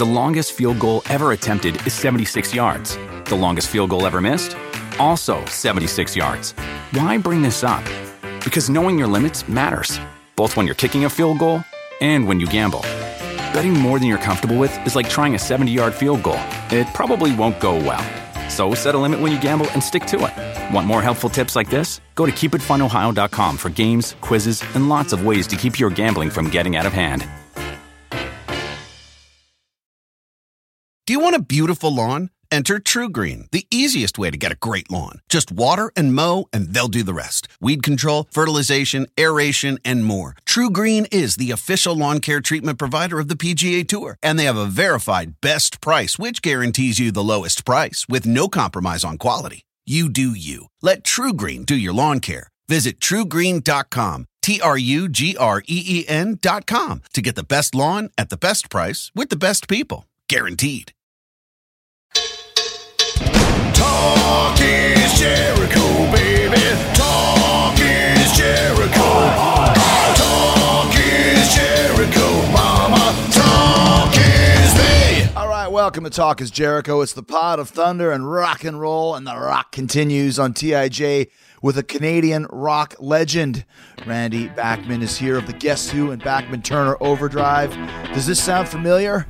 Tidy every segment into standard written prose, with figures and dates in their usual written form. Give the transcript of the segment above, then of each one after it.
The longest field goal ever attempted is 76 yards. The longest field goal ever missed? Also 76 yards. Why bring this up? Because knowing your limits matters, both when you're kicking a field goal and when you gamble. Betting more than you're comfortable with is like trying a 70-yard field goal. It probably won't go well. So set a limit when you gamble and stick to it. Want more helpful tips like this? Go to keepitfunohio.com for games, quizzes, and lots of ways to keep your gambling from getting out of hand. Do you want a beautiful lawn? Enter TruGreen, the easiest way to get a great lawn. Just water and mow, and they'll do the rest. Weed control, fertilization, aeration, and more. TruGreen is the official lawn care treatment provider of the PGA Tour, and they have a verified best price, which guarantees you the lowest price with no compromise on quality. You do you. Let TruGreen do your lawn care. Visit TruGreen.com, TruGreen.com, to get the best lawn at the best price with the best people. Guaranteed. Talk is Jericho, baby. Talk is Jericho. Talk is Jericho, mama. Talk is me. All right, welcome to Talk is Jericho. It's the pod of thunder and rock and roll, and the rock continues on TIJ with a Canadian rock legend. Randy Bachman is here of the Guess Who and Bachman Turner Overdrive. Does this sound familiar?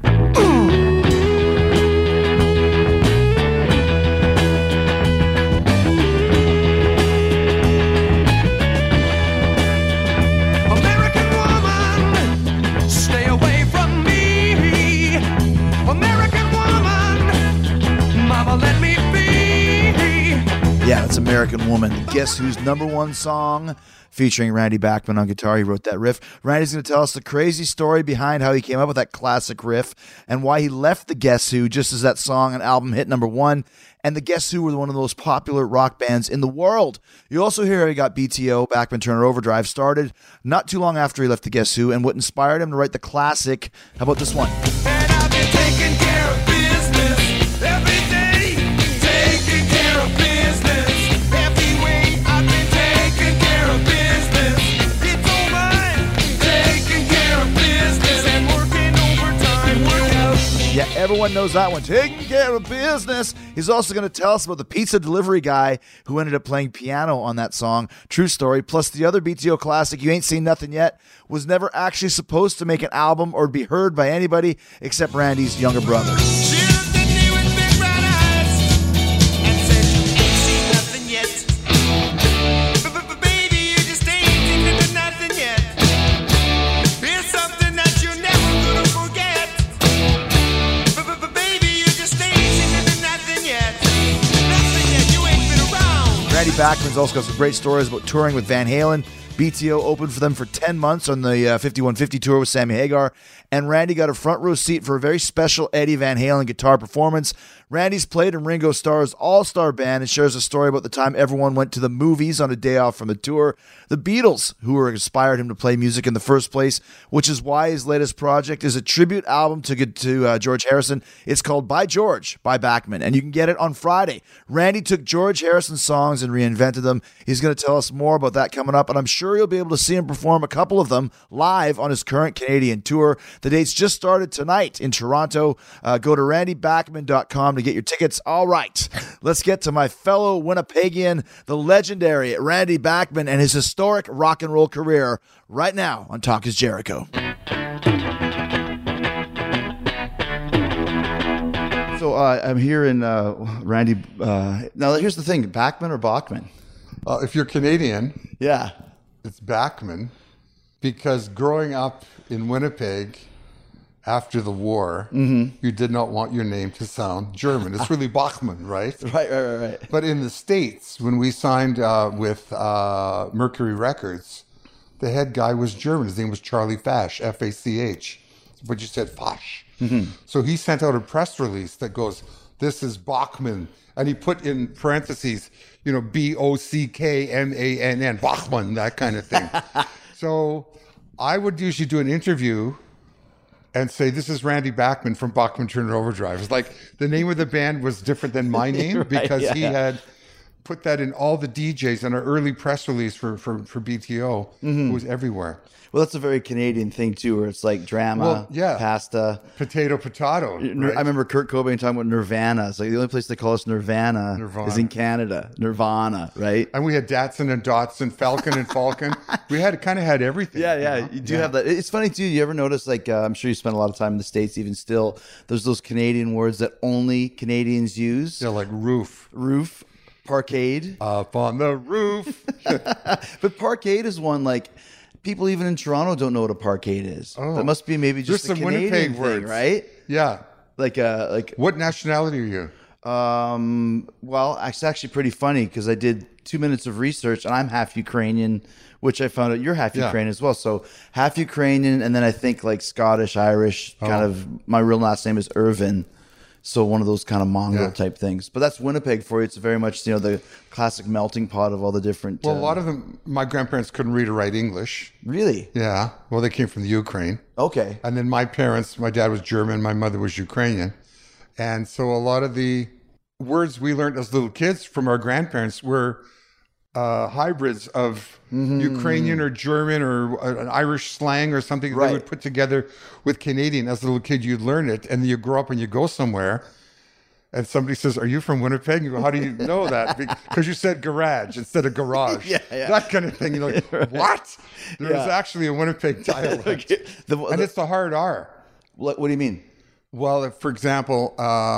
Yeah, that's American Woman. Guess Who's #1 song featuring Randy Bachman on guitar. He wrote that riff. Randy's going to tell us the crazy story behind how he came up with that classic riff and why he left the Guess Who just as that song and album hit #1. And the Guess Who were one of the most popular rock bands in the world. You also hear how he got BTO, Bachman Turner Overdrive, started not too long after he left the Guess Who and what inspired him to write the classic. How about this one? And I've been taking care of business every day. Taking care of business every way. I've been taking care of business. You don't mind taking care of business and working overtime. Work out. Yeah, everyone knows that one. Taking care of business. He's also going to tell us about the pizza delivery guy who ended up playing piano on that song. True story. Plus the other BTO classic, You Ain't Seen Nothing Yet, was never actually supposed to make an album or be heard by anybody except Randy's younger brother. She looked at me with big brown eyes and said, "You ain't seen nothing yet. Baby, you just ain't seen nothing yet. It's something that you're never gonna forget. Baby, you just ain't seen nothing yet. Nothing yet. You ain't been around." Randy Bachman's also got some great stories about touring with Van Halen. BTO opened for them for 10 months on the 5150 tour with Sammy Hagar, and Randy got a front row seat for a very special Eddie Van Halen guitar performance. Randy's played in Ringo Starr's all-star band and shares a story about the time everyone went to the movies on a day off from the tour. The Beatles, who inspired him to play music in the first place, which is why his latest project is a tribute album to George Harrison. It's called By George by Bachman, and you can get it on Friday. Randy took George Harrison's songs and reinvented them. He's going to tell us more about that coming up, and I'm sure you'll be able to see him perform a couple of them live on his current Canadian tour. The dates just started tonight in Toronto. Go to randybachman.com to get your tickets. All right, let's get to my fellow Winnipegian, the legendary Randy Bachman, and his historic rock and roll career right now on Talk is Jericho. So I'm here in Randy. Now, here's the thing, Bachman or Bachman? If you're Canadian, Yeah. it's Bachman, because growing up in Winnipeg after the war, you did not want your name to sound German. It's really Bachman, right? Right. But in the States, when we signed with Mercury Records, the head guy was German. His name was Charlie Fash, F-A-C-H. But you said Fash. So he sent out a press release that goes, "This is Bachman." And he put in parentheses, B-O-C-K-M-A-N-N, Bachman, that kind of thing. So I would usually do an interview and say, "This is Randy Bachman from Bachman Turner Overdrive." It's like the name of the band was different than my name because he had put that in all the DJs in our early press release for BTO. It was everywhere. Well, that's a very Canadian thing too, where it's like drama, Well, yeah. pasta. Potato. Right? I remember Kurt Cobain talking about Nirvana. It's like the only place they call us Nirvana is in Canada. Nirvana, right? And we had Datsun and Dotson, Falcon and Falcon. We kind of had everything. Yeah. You do have that. It's funny too. You ever notice, like, I'm sure you spend a lot of time in the States, even still, there's those Canadian words that only Canadians use. Yeah, like roof. Roof, parkade. Up on the roof. But parkade is one, like, people even in Toronto don't know what a parkade is. Oh. That must be maybe just There's a some Canadian Winnipeg thing, words. right? Yeah. Like What nationality are you? well, it's actually pretty funny because I did 2 minutes of research and I'm half Ukrainian, which I found out you're half Yeah. Ukrainian as well. So half Ukrainian, and then I think like Scottish, Irish, kind of. My real last name is Irvin. So one of those kind of Mongol Yeah. type things. But that's Winnipeg for you. It's very much, the classic melting pot of all the different. Well, a lot of them, my grandparents couldn't read or write English. Really? Yeah. Well, they came from the Ukraine. Okay. And then my parents, my dad was German, my mother was Ukrainian. And so a lot of the words we learned as little kids from our grandparents were hybrids of Ukrainian or German or an Irish slang or something Right. they would put together with Canadian. As a little kid, you'd learn it, and you grow up and you go somewhere, and somebody says, "Are you from Winnipeg?" You go, "How do you know that?" Because you said garage instead of garage. Yeah. That kind of thing. You're like, what? There's Yeah. actually a Winnipeg dialect, and it's the hard R. What do you mean? Well, if, for example,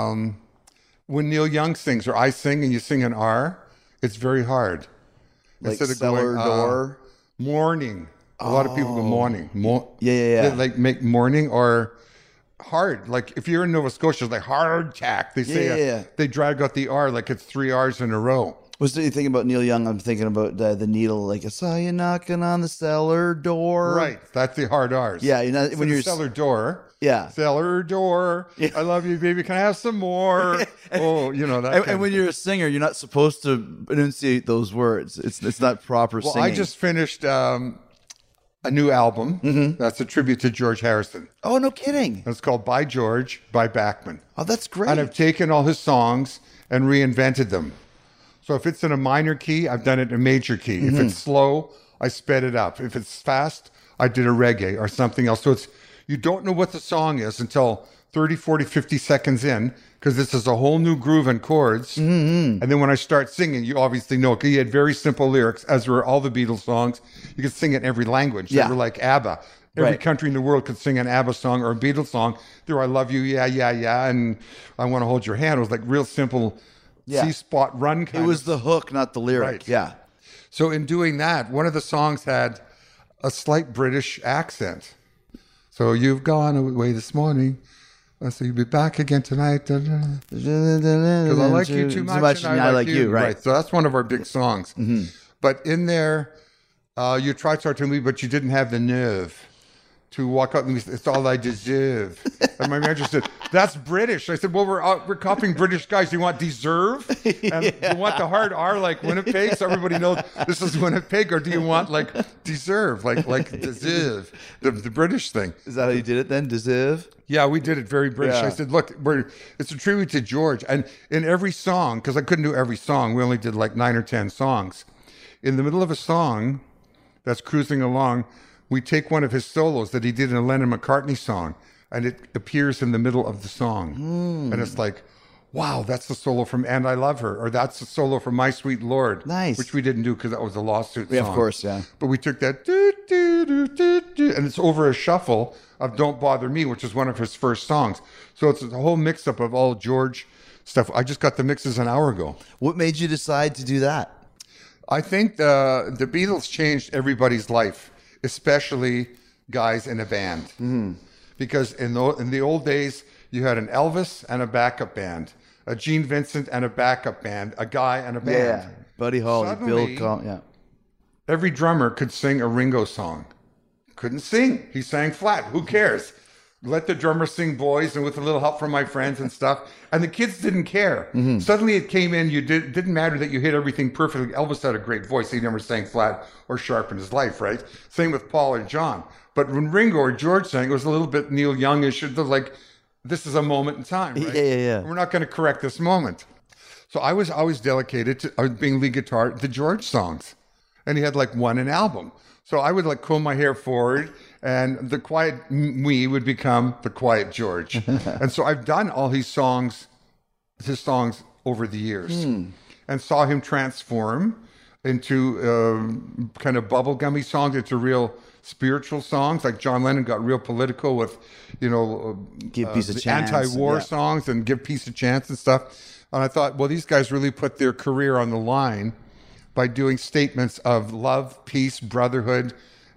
when Neil Young sings or I sing and you sing an R, it's very hard. Like cellar door? Morning. A lot of people go morning. Yeah. They like make morning or hard. Like if you're in Nova Scotia, it's like hard tack. They say Yeah. they drag out the R like it's 3 R's in a row. Was you thinking about Neil Young? I'm thinking about the needle. Like I saw you knocking on the cellar door. Right. That's the hard R's. Yeah, So when the you're cellar door. Yeah. Cellar door. I love you, baby. Can I have some more? That. And kind when of you're a singer, you're not supposed to enunciate those words. It's not proper Well, singing. I just finished a new album that's a tribute to George Harrison. Oh, no kidding. It's called By George by Bachman. Oh, that's great. And I've taken all his songs and reinvented them. So if it's in a minor key, I've done it in a major key. If it's slow, I sped it up. If it's fast, I did a reggae or something else. So you don't know what the song is until 30, 40, 50 seconds in, because this is a whole new groove and chords. And then when I start singing, you obviously know, because he had very simple lyrics, as were all the Beatles songs. You could sing it in every language. Yeah. They were like ABBA. Every Right. country in the world could sing an ABBA song or a Beatles song. There, I love you, yeah, and I want to hold your hand. It was like real simple Yeah. C-spot run kind it was of. the hook, not the lyric. Right. Yeah. So in doing that, one of the songs had a slight British accent. So you've gone away this morning. So you'll be back again tonight. Because I like you too much, and I like you. Right. So that's one of our big songs. But in there, you tried to me, but you didn't have the nerve to walk up and say, "It's all I deserve." And my manager said, "That's British." I said, "Well, we're copying British guys. You want deserve? And you want the hard R like Winnipeg, so everybody knows this is Winnipeg, or do you want like deserve, like deserve, the British thing?" Is that how you did it then? Deserve? Yeah, we did it very British. Yeah. I said, "Look, it's a tribute to George." And in every song, because I couldn't do every song, we only did like 9 or 10 songs. In the middle of a song that's cruising along, we take one of his solos that he did in a Lennon McCartney song, and it appears in the middle of the song. And it's like, wow, that's the solo from And I Love Her, or that's the solo from My Sweet Lord. Nice. Which we didn't do because that was a lawsuit Yeah, song. of course, yeah. But we took that, doo, doo, doo, doo, doo, and it's over a shuffle of Don't Bother Me, which is one of his first songs. So it's a whole mix-up of all George stuff. I just got the mixes an hour ago. What made you decide to do that? I think the Beatles changed everybody's life, especially guys in a band. Because in the old days, you had an Elvis and a backup band, a Gene Vincent and a backup band, a guy and a band. Yeah. Buddy Holly, Suddenly- Bill Collins. Yeah. Every drummer could sing a Ringo song. Couldn't sing. He sang flat. Who cares? Let the drummer sing Boys and with a little help from my friends and stuff. And the kids didn't care. Suddenly it came in. Didn't matter that you hit everything perfectly. Elvis had a great voice. He never sang flat or sharp in his life, right? Same with Paul or John. But when Ringo or George sang, it was a little bit Neil Youngish. Like, this is a moment in time, right? Yeah. We're not going to correct this moment. So I was always dedicated to being lead guitar, the George songs. And he had like one an album. So I would like comb my hair forward and the quiet me would become the quiet George. And so I've done all his songs over the years and saw him transform into kind of bubblegummy songs, into real spiritual songs. Like John Lennon got real political with, Give Peace a the Chance. anti-war Yeah. songs and Give Peace a Chance and stuff. And I thought, well, these guys really put their career on the line by doing statements of love, peace, brotherhood,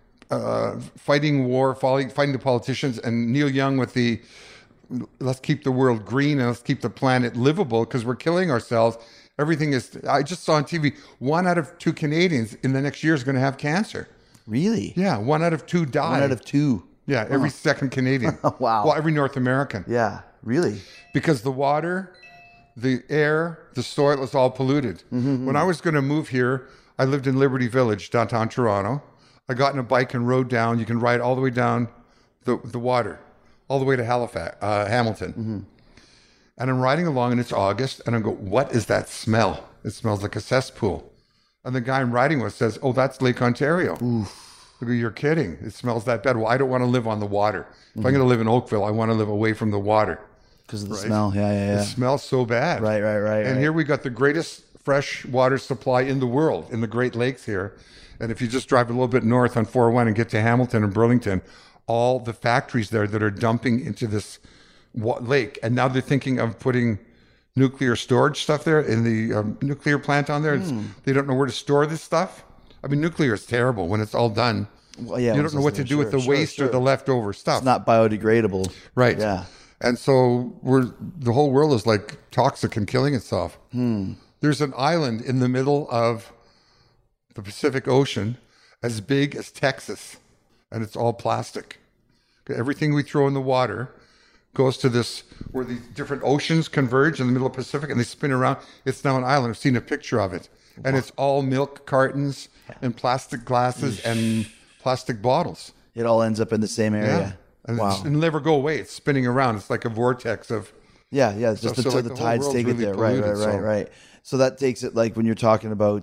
fighting war, fighting the politicians, and Neil Young with the let's keep the world green and let's keep the planet livable because we're killing ourselves. Everything is, I just saw on TV, 1 out of 2 Canadians in the next year is going to have cancer. Really? Yeah, 1 out of 2 die. 1 out of 2. Yeah, every second Canadian. Wow. Well, every North American. Yeah, really? Because the water, the air, the soil is all polluted. When I was going to move here, I lived in Liberty Village, downtown Toronto. I got in a bike and rode down. You can ride all the way down the water, all the way to Halifax, Hamilton. And I'm riding along and it's August and I go, what is that smell? It smells like a cesspool. And the guy I'm riding with says, oh, that's Lake Ontario. I go, you're kidding. It smells that bad. Well, I don't want to live on the water. If I'm going to live in Oakville, I want to live away from the water. Because of the smell. Yeah. It smells so bad. Right. And here we got the greatest fresh water supply in the world, in the Great Lakes here. And if you just drive a little bit north on 401 and get to Hamilton and Burlington, all the factories there that are dumping into this lake. And now they're thinking of putting nuclear storage stuff there in the nuclear plant on there. They don't know where to store this stuff. I mean, nuclear is terrible when it's all done. Well, yeah, you don't know what to do with the waste or the leftover stuff. It's not biodegradable. Right. Yeah. And so the whole world is like toxic and killing itself. There's an island in the middle of the Pacific Ocean as big as Texas, and it's all plastic. Everything we throw in the water goes to this, where these different oceans converge in the middle of the Pacific and they spin around. It's now an island. I've seen a picture of it. And it's all milk cartons and plastic glasses and plastic bottles. It all ends up in the same area. And Wow. it'll never go away. It's spinning around. It's like a vortex of. Yeah. It's just So, until like, the the whole tides world's take it really there. polluted, Right. So that takes it, like when you're talking about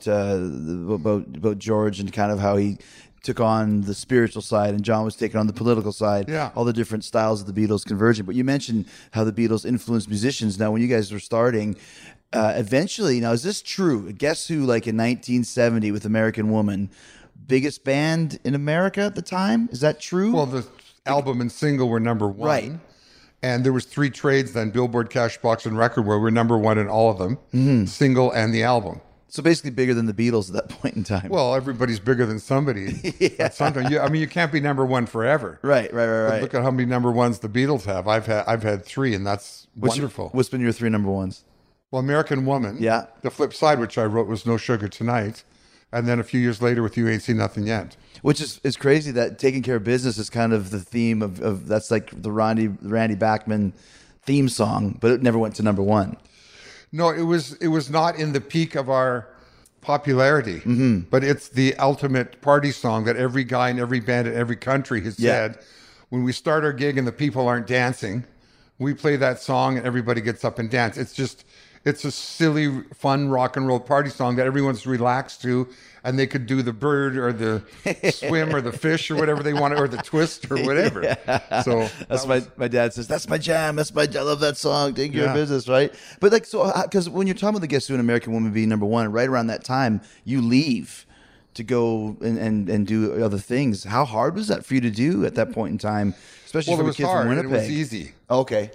George and kind of how he took on the spiritual side and John was taking on the political side. Yeah. All the different styles of the Beatles converging. But you mentioned how the Beatles influenced musicians. Now, when you guys were starting, eventually, now is this true? Guess Who, like in 1970 with American Woman, biggest band in America at the time? Is that true? Well, the album and single were number 1. Right. And there was 3 trades then, Billboard, Cashbox, and Record, where we were number 1 in all of them, single and the album. So basically bigger than the Beatles at that point in time. Well, everybody's bigger than somebody. At some time. You can't be number 1 forever. Right. But look at how many number 1s the Beatles have. I've had 3, and that's wonderful. What's been your 3 number 1s? Well, American Woman. Yeah. The flip side, which I wrote, was No Sugar Tonight. And then a few years later with You Ain't Seen Nothing Yet. Which is crazy that Taking Care of Business is kind of the theme of that's like the Randy Bachman theme song, but it never went to number 1. No, it was not in the peak of our popularity, but it's the ultimate party song that every guy in every band in every country has said. When we start our gig and the people aren't dancing, we play that song and everybody gets up and dance. It's a silly, fun rock and roll party song that everyone's relaxed to, and they could do the bird or the swim or the fish or whatever they want, or the twist or whatever. So That's my dad says, that's my jam. I love that song. Take Care of Yeah. Business, right? But like, so, because when you're talking about the Guess Who and American Woman being number 1, right around that time, you leave to go and do other things. How hard was that for you to do at that point in time, especially well, for it a was kid hard. from And Winnipeg? it was easy, Okay.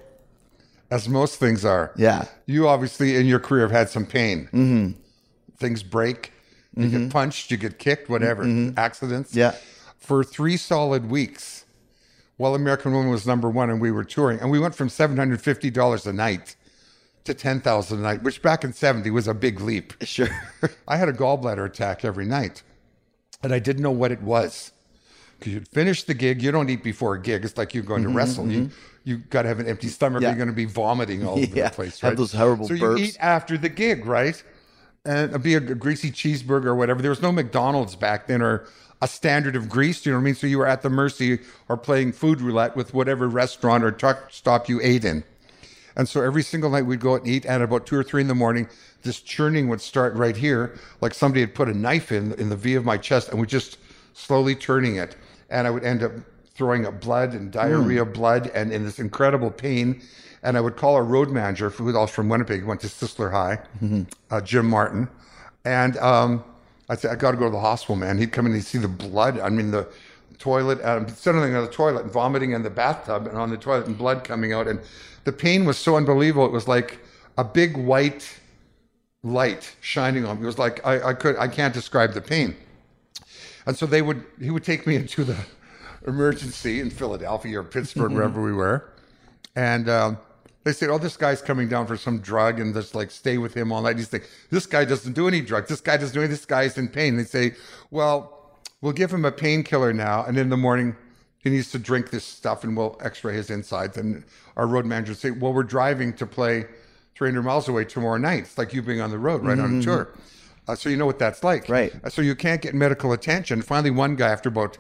as most things are. Yeah. You obviously in your career have had some pain. Things break. You get punched. You get kicked. Whatever. Accidents. Yeah. For 3 solid weeks, while American Woman was number 1 and we were touring, and we went from $750 a night to $10,000 a night, which back in '70 was a big leap. Sure. I had a gallbladder attack every night, and I didn't know what it was. Because you'd finish the gig, you don't eat before a gig. It's like you're going to wrestle. You got to have an empty stomach. Yeah. You're going to be vomiting all over Yeah, the place, have right? those horrible so burps. you eat after the gig, right? And it'd be a greasy cheeseburger or whatever. There was no McDonald's back then or a standard of grease. You know what I mean? So you were at the mercy or playing food roulette with whatever restaurant or truck stop you ate in. And so every single night we'd go out and eat, and at about 2 or 3 in the morning, this churning would start right here, like somebody had put a knife in the V of my chest, and we're just slowly turning it. And I would end up throwing up blood and diarrhea blood and in this incredible pain. And I would call our road manager, who was also from Winnipeg, went to Sisler High, Jim Martin. And I'd say, I got to go to the hospital, man. He'd come in and he'd see the blood. I mean, the toilet, sitting on the toilet and vomiting in the bathtub and on the toilet and blood coming out. And the pain was so unbelievable. It was like a big white light shining on me. It was like, I can't describe the pain. And so he would take me into the emergency in Philadelphia or Pittsburgh, wherever we were. And they said, oh, this guy's coming down for some drug and just like stay with him all night. He's like, this guy doesn't do any drugs. This guy doesn't do any, this guy's in pain. They say, well, we'll give him a painkiller now. And in the morning, he needs to drink this stuff and we'll x-ray his insides. And our road manager would say, well, we're driving to play 300 miles away tomorrow night. It's like you being on the road, right, on a tour. So you know what that's like. Right. So you can't get medical attention. Finally, one guy, after about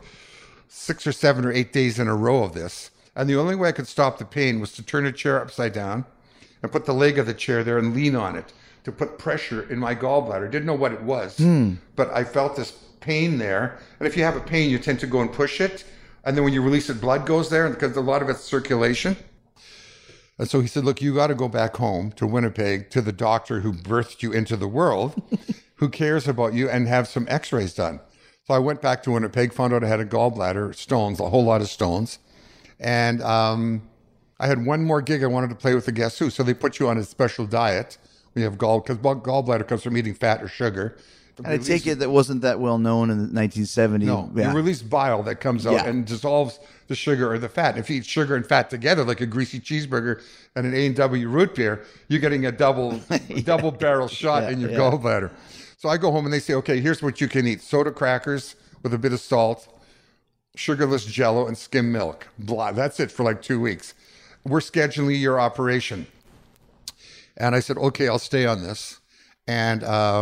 6 or 7 or 8 days in a row of this, and the only way I could stop the pain was to turn a chair upside down and put the leg of the chair there and lean on it to put pressure in my gallbladder. Didn't know what it was, but I felt this pain there. And if you have a pain, you tend to go and push it. And then when you release it, blood goes there because a lot of it's circulation. And so he said, look, you got to go back home to Winnipeg to the doctor who birthed you into the world, who cares about you, and have some x-rays done. So I went back to Winnipeg, found out I had a gallbladder, stones, a whole lot of stones. And I had one more gig I wanted to play with the Guess Who. So they put you on a special diet when you have because gallbladder comes from eating fat or sugar. And I take it that wasn't that well known in 1970. No, Yeah. you release bile that comes out and dissolves the sugar or the fat. If you eat sugar and fat together, like a greasy cheeseburger and an A&W root beer, you're getting a double barrel shot in your gallbladder. So I go home and they say, okay, here's what you can eat. Soda crackers with a bit of salt, sugarless Jell-O, and skim milk. Blah. That's it for like 2 weeks. We're scheduling your operation. And I said, okay, I'll stay on this. And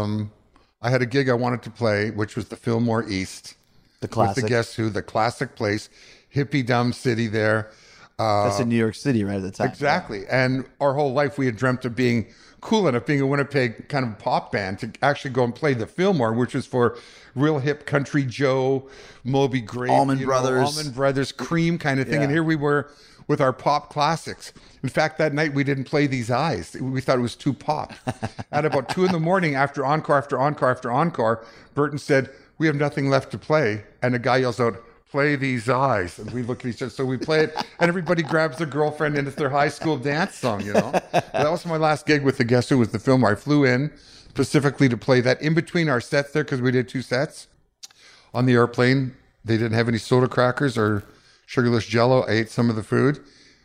I had a gig I wanted to play, which was the Fillmore East. The classic. With the Guess Who, the classic place, hippie dumb city there. That's in New York City right at the time. Exactly. And our whole life we had dreamt of being cool enough, being a Winnipeg kind of pop band, to actually go and play the Fillmore, which was for real hip Country Joe, Moby Grape, Almond Brothers, Cream kind of thing. Yeah. And here we were with our pop classics. In fact, that night we didn't play These Eyes. We thought it was too pop. At about 2 a.m, after encore after encore after encore, Burton said, we have nothing left to play. And a guy yells out, play These Eyes. And we look at each other. So we play it, and everybody grabs their girlfriend, and it's their high school dance song, you know? That was my last gig with the Guess Who, was the Fillmore. I flew in specifically to play that in between our sets there, because we did 2 sets. On the airplane, they didn't have any soda crackers or sugarless Jell-O. I ate some of the food.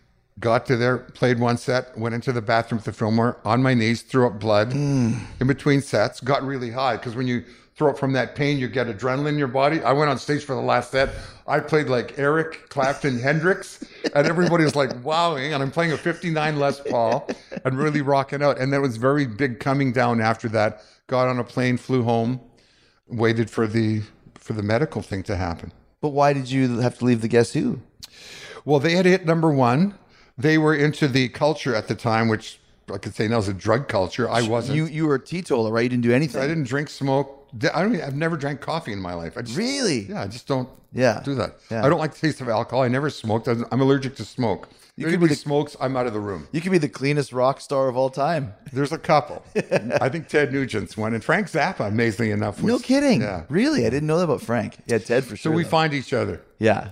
Got to there, played 1 set, went into the bathroom at the Fillmore, on my knees, threw up blood in between sets, got really high, because when you throw up from that pain, you get adrenaline in your body. I went on stage for the last set. I played like Eric Clapton Hendrix, and everybody was like wowing, and I'm playing a 59 Les Paul and really rocking out. And that was very big coming down after that. Got on a plane, flew home, waited for the medical thing to happen. But why did you have to leave the Guess Who? Well, they had hit #1. They were into the culture at the time, which I could say now is a drug culture. I wasn't. You were a teetotaler, right? You didn't do anything. I didn't drink, smoke. I've never drank coffee in my life. Really? Yeah, I just don't do that. Yeah. I don't like the taste of alcohol. I never smoked. I'm allergic to smoke. If anybody smokes, I'm out of the room. You could be the cleanest rock star of all time. There's a couple. I think Ted Nugent's one. And Frank Zappa, amazingly enough. No kidding. Yeah. Really? I didn't know that about Frank. Yeah, Ted for sure. So we though. find each other. Yeah.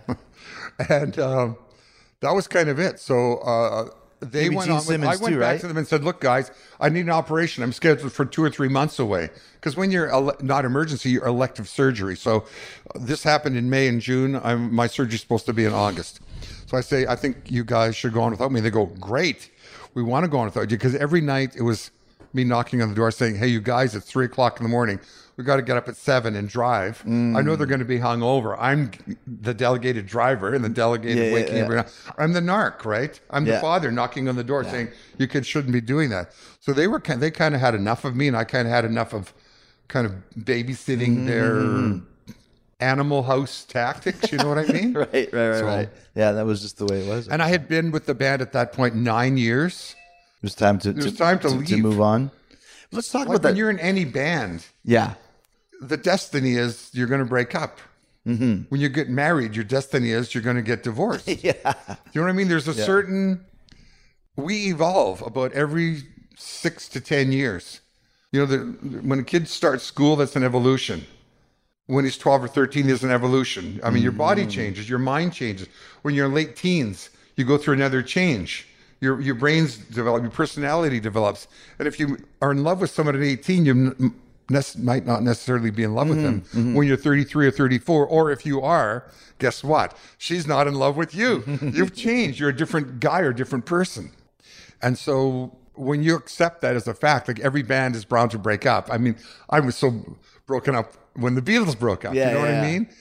And that was kind of it. So they Maybe went Gene on. Simmons I went too, back right? to them and said, "Look, guys, I need an operation. I'm scheduled for 2 or 3 months away. Because when you're not emergency, you're elective surgery. So this happened in May and June. My surgery's supposed to be in August. So I say, I think you guys should go on without me. They go, great. We want to go on without you. Because every night it was me knocking on the door saying, hey, you guys, it's 3 o'clock in the morning. We got to get up at 7 and drive. I know they're going to be hungover. I'm the delegated driver and the delegated waking everyone up. I'm the narc, right? I'm the father knocking on the door saying, you kids shouldn't be doing that. So they kind of had enough of me, and I kind of had enough of kind of babysitting their Animal House tactics. You know what I mean? Right. Yeah, that was just the way it was. And I had been with the band at that point 9 years. It was time to leave. move on. Let's talk Like about that. when you're in any band, Yeah. the destiny is you're going to break up. Mm-hmm. When you get married, your destiny is you're going to get divorced. Yeah. Do you know what I mean? There's a certain, we evolve about every 6 to 10 years. You know, when a kid starts school, that's an evolution. When he's 12 or 13, there's an evolution. I mean, your body changes, your mind changes. When you're in late teens, you go through another change. Your brains develop, your personality develops. And if you are in love with someone at 18, you might not necessarily be in love with them when you're 33 or 34. Or if you are, guess what? She's not in love with you. You've changed. You're a different guy or a different person. And so when you accept that as a fact, like every band is bound to break up. I mean, I was so broken up when the Beatles broke up. You know what I mean?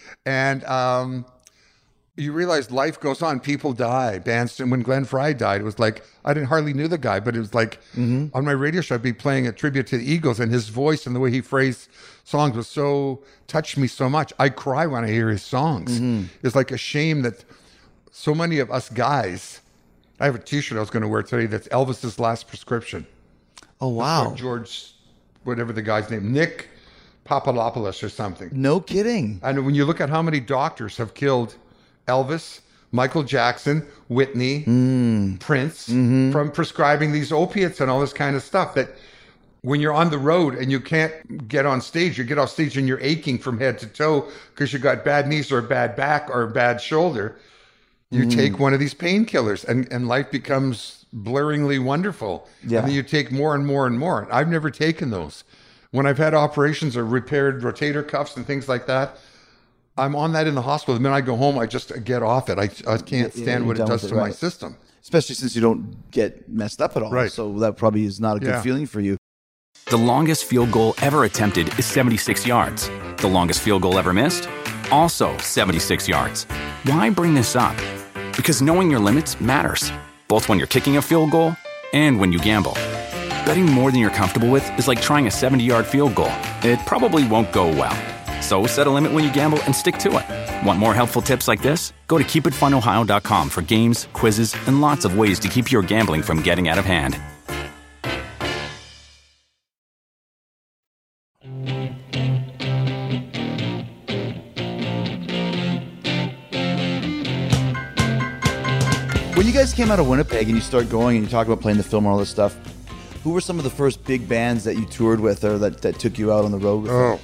And you realize life goes on. People die. Bands. And when Glenn Frey died, it was like, I didn't hardly knew the guy, but it was like on my radio show, I'd be playing a tribute to the Eagles, and his voice and the way he phrased songs was so, touched me so much. I cry when I hear his songs. It's like a shame that so many of us guys, I have a t-shirt I was going to wear today that's Elvis's Last Prescription. Oh, wow. George, whatever the guy's name, Nick Papadopoulos or something. No kidding. And when you look at how many doctors have killed Elvis, Michael Jackson, Whitney, Prince, from prescribing these opiates and all this kind of stuff, that when you're on the road and you can't get on stage, you get off stage and you're aching from head to toe because you got bad knees or a bad back or a bad shoulder, you take one of these painkillers and life becomes blurringly wonderful. Yeah. And then you take more and more and more. I've never taken those. When I've had operations or repaired rotator cuffs and things like that, I'm on that in the hospital. The minute I go home, I just get off it. I can't stand what it does to my system. Especially since you don't get messed up at all. Right. So that probably is not a good feeling for you. The longest field goal ever attempted is 76 yards. The longest field goal ever missed? Also 76 yards. Why bring this up? Because knowing your limits matters, both when you're kicking a field goal and when you gamble. Betting more than you're comfortable with is like trying a 70-yard field goal. It probably won't go well. So set a limit when you gamble and stick to it. Want more helpful tips like this? Go to keepitfunohio.com for games, quizzes, and lots of ways to keep your gambling from getting out of hand. When you guys came out of Winnipeg and you start going and you talk about playing the film and all this stuff, who were some of the first big bands that you toured with or that took you out on the road with? Oh,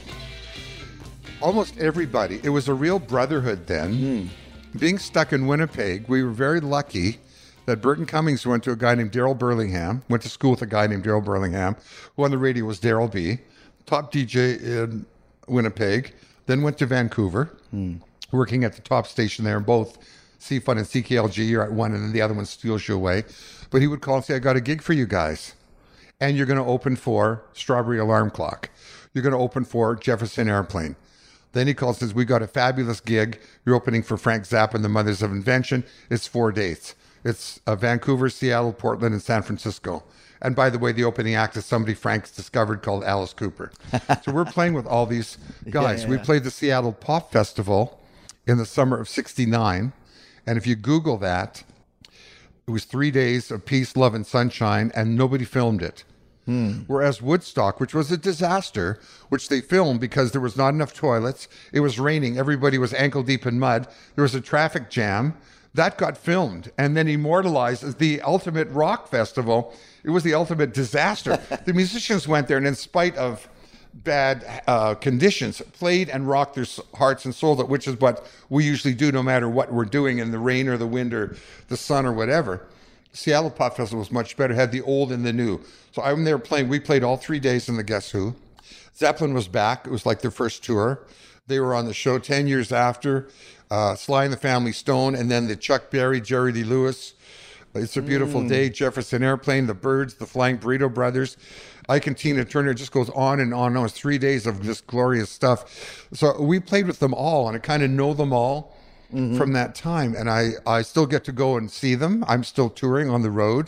almost everybody. It was a real brotherhood then. Being stuck in Winnipeg, we were very lucky that Burton Cummings went to a guy named Daryl Burlingham, went to school with a guy named Daryl Burlingham, who on the radio was Daryl B., top DJ in Winnipeg, then went to Vancouver, working at the top station there, both CFUN and CKLG. You're at one and then the other one steals you away. But he would call and say, I got a gig for you guys. And you're going to open for Strawberry Alarm Clock. You're going to open for Jefferson Airplane. Then he calls and says, we got a fabulous gig. You're opening for Frank Zappa and the Mothers of Invention. It's 4 dates. It's Vancouver, Seattle, Portland, and San Francisco. And by the way, the opening act is somebody Frank's discovered called Alice Cooper. So we're playing with all these guys. We played the Seattle Pop Festival in the summer of '69. And if you Google that, it was 3 days of peace, love, and sunshine, and nobody filmed it. Whereas Woodstock, which was a disaster, which they filmed because there was not enough toilets, it was raining, everybody was ankle deep in mud, there was a traffic jam, that got filmed and then immortalized as the ultimate rock festival. It was the ultimate disaster. The musicians went there and in spite of bad conditions, played and rocked their hearts and souls, which is what we usually do no matter what we're doing in the rain or the wind or the sun or whatever. Seattle Pop Festival was much better, had the old and the new. So I'm there playing. We played all 3 days in the Guess Who. Zeppelin was back. It was like their first tour. They were on the show 10 years after. Sly and the Family Stone, and then the Chuck Berry, Jerry Lee Lewis, It's a Beautiful Day, Jefferson Airplane, the Byrds, the Flying Burrito Brothers. Ike and Tina Turner. It just goes on and on and on. It's 3 days of just glorious stuff. So we played with them all, and I kind of know them all from that time. And I still get to go and see them. I'm still touring on the road.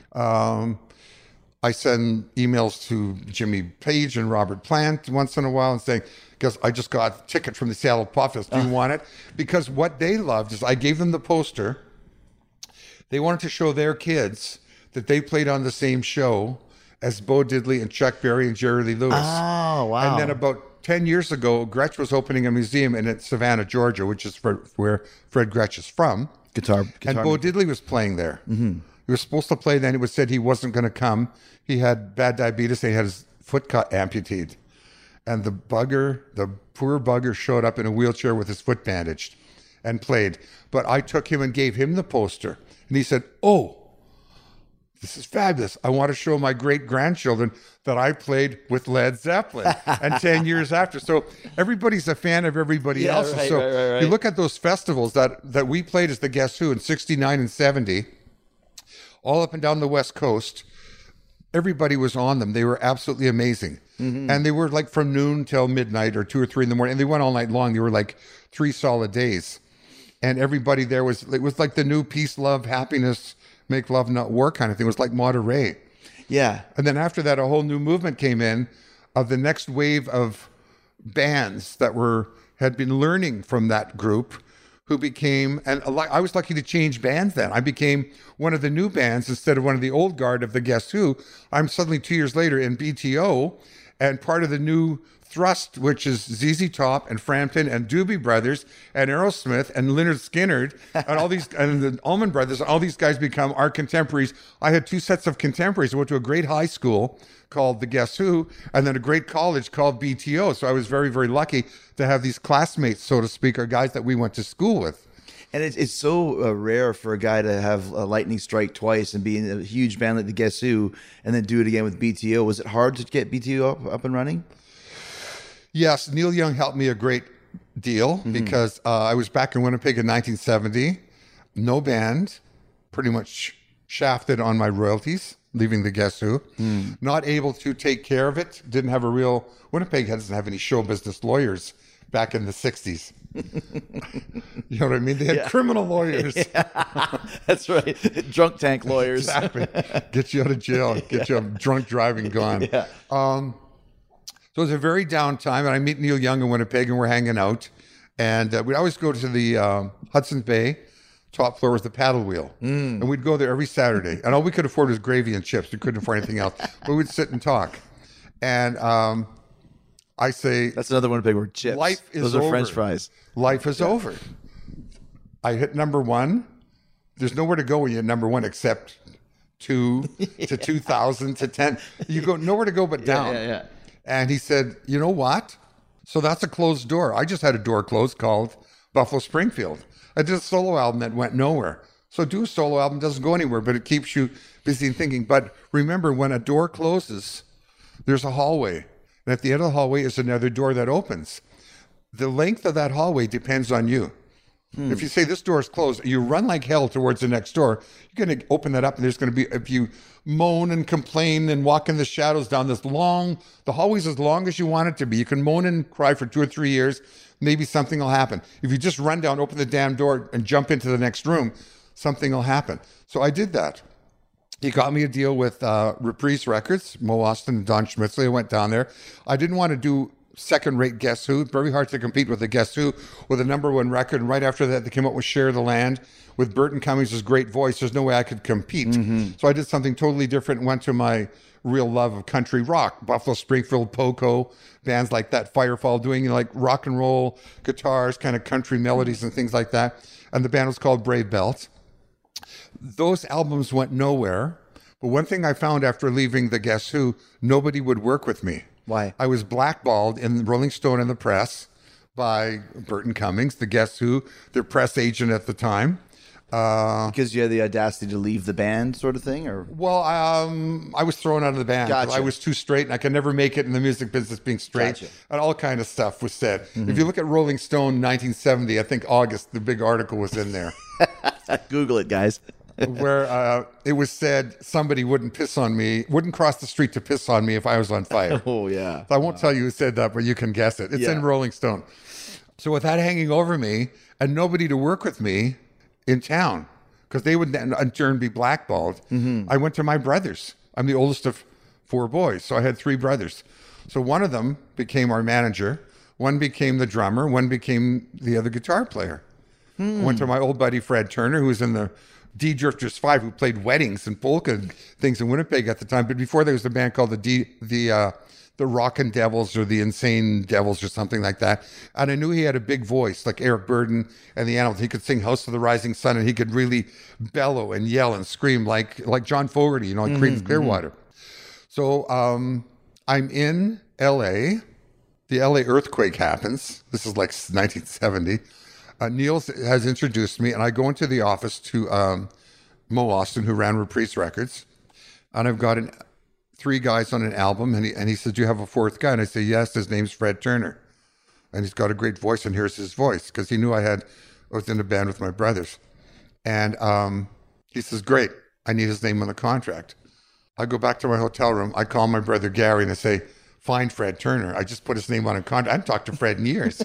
I send emails to Jimmy Page and Robert Plant once in a while and saying, because I just got a ticket from the Seattle Pop Fest. Do you want it? Because what they loved is I gave them the poster. They wanted to show their kids that they played on the same show as Bo Diddley and Chuck Berry and Jerry Lee Lewis. Oh, wow. And then about 10 years ago, Gretsch was opening a museum in Savannah, Georgia, which is where Fred Gretsch is from. Guitar And Bo Diddley was playing there. Mm-hmm. He was supposed to play, then it was said he wasn't going to come. He had bad diabetes, and he had his foot amputated. And the poor bugger showed up in a wheelchair with his foot bandaged and played. But I took him and gave him the poster. And he said, "Oh, this is fabulous. I want to show my great-grandchildren that I played with Led Zeppelin." And 10 years after. So everybody's a fan of everybody else. Right, so right. you look at those festivals that we played as the Guess Who in 69 and 70, all up and down the West Coast. Everybody was on them. They were absolutely amazing. Mm-hmm. And they were like from noon till midnight or 2 or 3 in the morning. And they went all night long. They were like 3 solid days. And everybody there it was like the new peace, love, happiness, make love, not war kind of thing. It was like Monterey. Yeah. And then after that, a whole new movement came in of the next wave of bands that had been learning from that group, who became, and I was lucky to change bands then. I became one of the new bands instead of one of the old guard of the Guess Who. I'm suddenly 2 years later in BTO and part of the new thrust, which is ZZ Top and Frampton and Doobie Brothers and Aerosmith and Lynyrd Skynyrd and all these, and the Allman Brothers, all these guys become our contemporaries. I had 2 sets of contemporaries. I went to a great high school called the Guess Who, and then a great college called BTO. So I was very, very lucky to have these classmates, so to speak, or guys that we went to school with. And it's so rare for a guy to have a lightning strike twice and be in a huge band like the Guess Who and then do it again with BTO. Was it hard to get BTO up and running? Yes, Neil Young helped me a great deal because I was back in Winnipeg in 1970. No band, pretty much shafted on my royalties, leaving the Guess Who. Not able to take care of it. Didn't have Winnipeg doesn't have any show business lawyers back in the 60s. You know what I mean? They had criminal lawyers. Yeah. That's right. Drunk tank lawyers. Exactly. Get you out of jail, get you drunk driving gone. Yeah. So it was a very down time, and I meet Neil Young in Winnipeg, and we're hanging out. And we'd always go to the Hudson Bay. Top floor was the paddle wheel. And we'd go there every Saturday. And all we could afford was gravy and chips. We couldn't afford anything else. But we'd sit and talk. And I say... That's another one big word, chips. Life is Those over. are French fries. Life is over. I hit number 1. There's nowhere to go when you hit number 1 except 2 to 2000 to 10. You go nowhere to go but down. Yeah. And he said, "You know what? So that's a closed door. I just had a door closed called Buffalo Springfield. I did a solo album that went nowhere. So do a solo album, doesn't go anywhere, but it keeps you busy and thinking. But remember, when a door closes, there's a hallway. And at the end of the hallway is another door that opens. The length of that hallway depends on you. If you say this door is closed, you run like hell towards the next door. You're going to open that up, and there's going to be, if you moan and complain and walk in the shadows down this long, the hallway's as long as you want it to be. You can moan and cry for 2 or 3 years. Maybe something will happen. If you just run down, open the damn door, and jump into the next room, something will happen. So I did that. He got me a deal with Reprise Records, Mo Austin and Don Schmitzley. I went down there. I didn't want to do second-rate Guess Who. Very hard to compete with the Guess Who with a number 1 record. And right after that, they came up with Share the Land with Burton Cummings' great voice. There's no way I could compete. So I did something totally different and went to my real love of country rock. Buffalo Springfield, Poco, bands like that, Firefall, doing like rock and roll guitars, kind of country melodies and things like that. And the band was called Brave Belt. Those albums went nowhere. But one thing I found after leaving the Guess Who, nobody would work with me. Why? I was blackballed in Rolling Stone and the press by Burton Cummings, the Guess Who, their press agent at the time. Because you had the audacity to leave the band, sort of thing, or Well, I was thrown out of the band. Gotcha. I was too straight, and I could never make it in the music business being straight. Gotcha. And all kind of stuff was said. If you look at Rolling Stone 1970, I think August, the big article was in there. Google it, guys. Where it was said somebody wouldn't cross the street to piss on me if I was on fire. Oh yeah. I won't tell you who said that, but you can guess it. It's Yeah. in Rolling Stone. So with that hanging over me and nobody to work with me in town, because they would then in turn be blackballed, I went to my brothers. I'm the oldest of 4 boys, so I had 3 brothers. So one of them became our manager, one became the drummer, one became the other guitar player. I went to my old buddy Fred Turner, who was in the D Drifters 5 who played weddings and polka and things in Winnipeg at the time. But before there was a band called the Rockin' Devils or the Insane Devils or something like that. And I knew he had a big voice like Eric Burden and the Animals. He could sing House of the Rising Sun and he could really bellow and yell and scream like John Fogerty, like Creedence Clearwater. So I'm in LA. The LA earthquake happens. This is like 1970. Neil has introduced me and I go into the office to Mo Austin, who ran Reprise Records. And I've got 3 guys on an album, and he said, "Do you have a 4th guy?" And I say, "Yes, his name's Fred Turner, and he's got a great voice, and here's his voice," because he knew I was in a band with my brothers. And he says, "Great, I need his name on the contract." I go back to my hotel room, I call my brother Gary, and I say, "Find Fred Turner. I just put his name on a contract. I haven't talked to Fred in years."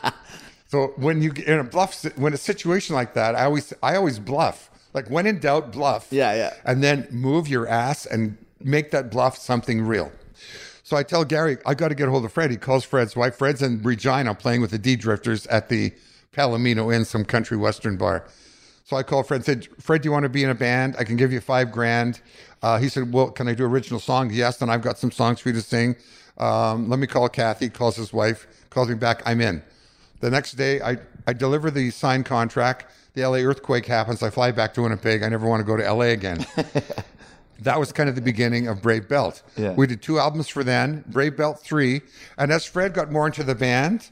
So when you in a situation like that, I always bluff. Like when in doubt, bluff. Yeah. And then move your ass and make that bluff something real. So I tell Gary, I got to get a hold of Fred. He calls Fred's wife. Fred's in Regina playing with the D Drifters at the Palomino Inn, some country western bar. So I called Fred and said, "Fred, do you want to be in a band? I can give you $5,000. He said, "Well, can I do original songs?" "Yes, and I've got some songs for you to sing. Let me call Kathy." Calls his wife, calls me back. I'm in. The next day, I deliver the signed contract. The LA earthquake happens. I fly back to Winnipeg. I never want to go to LA again. That was kind of the beginning of Brave Belt. Yeah. We did 2 albums for then, Brave Belt 3. And as Fred got more into the band,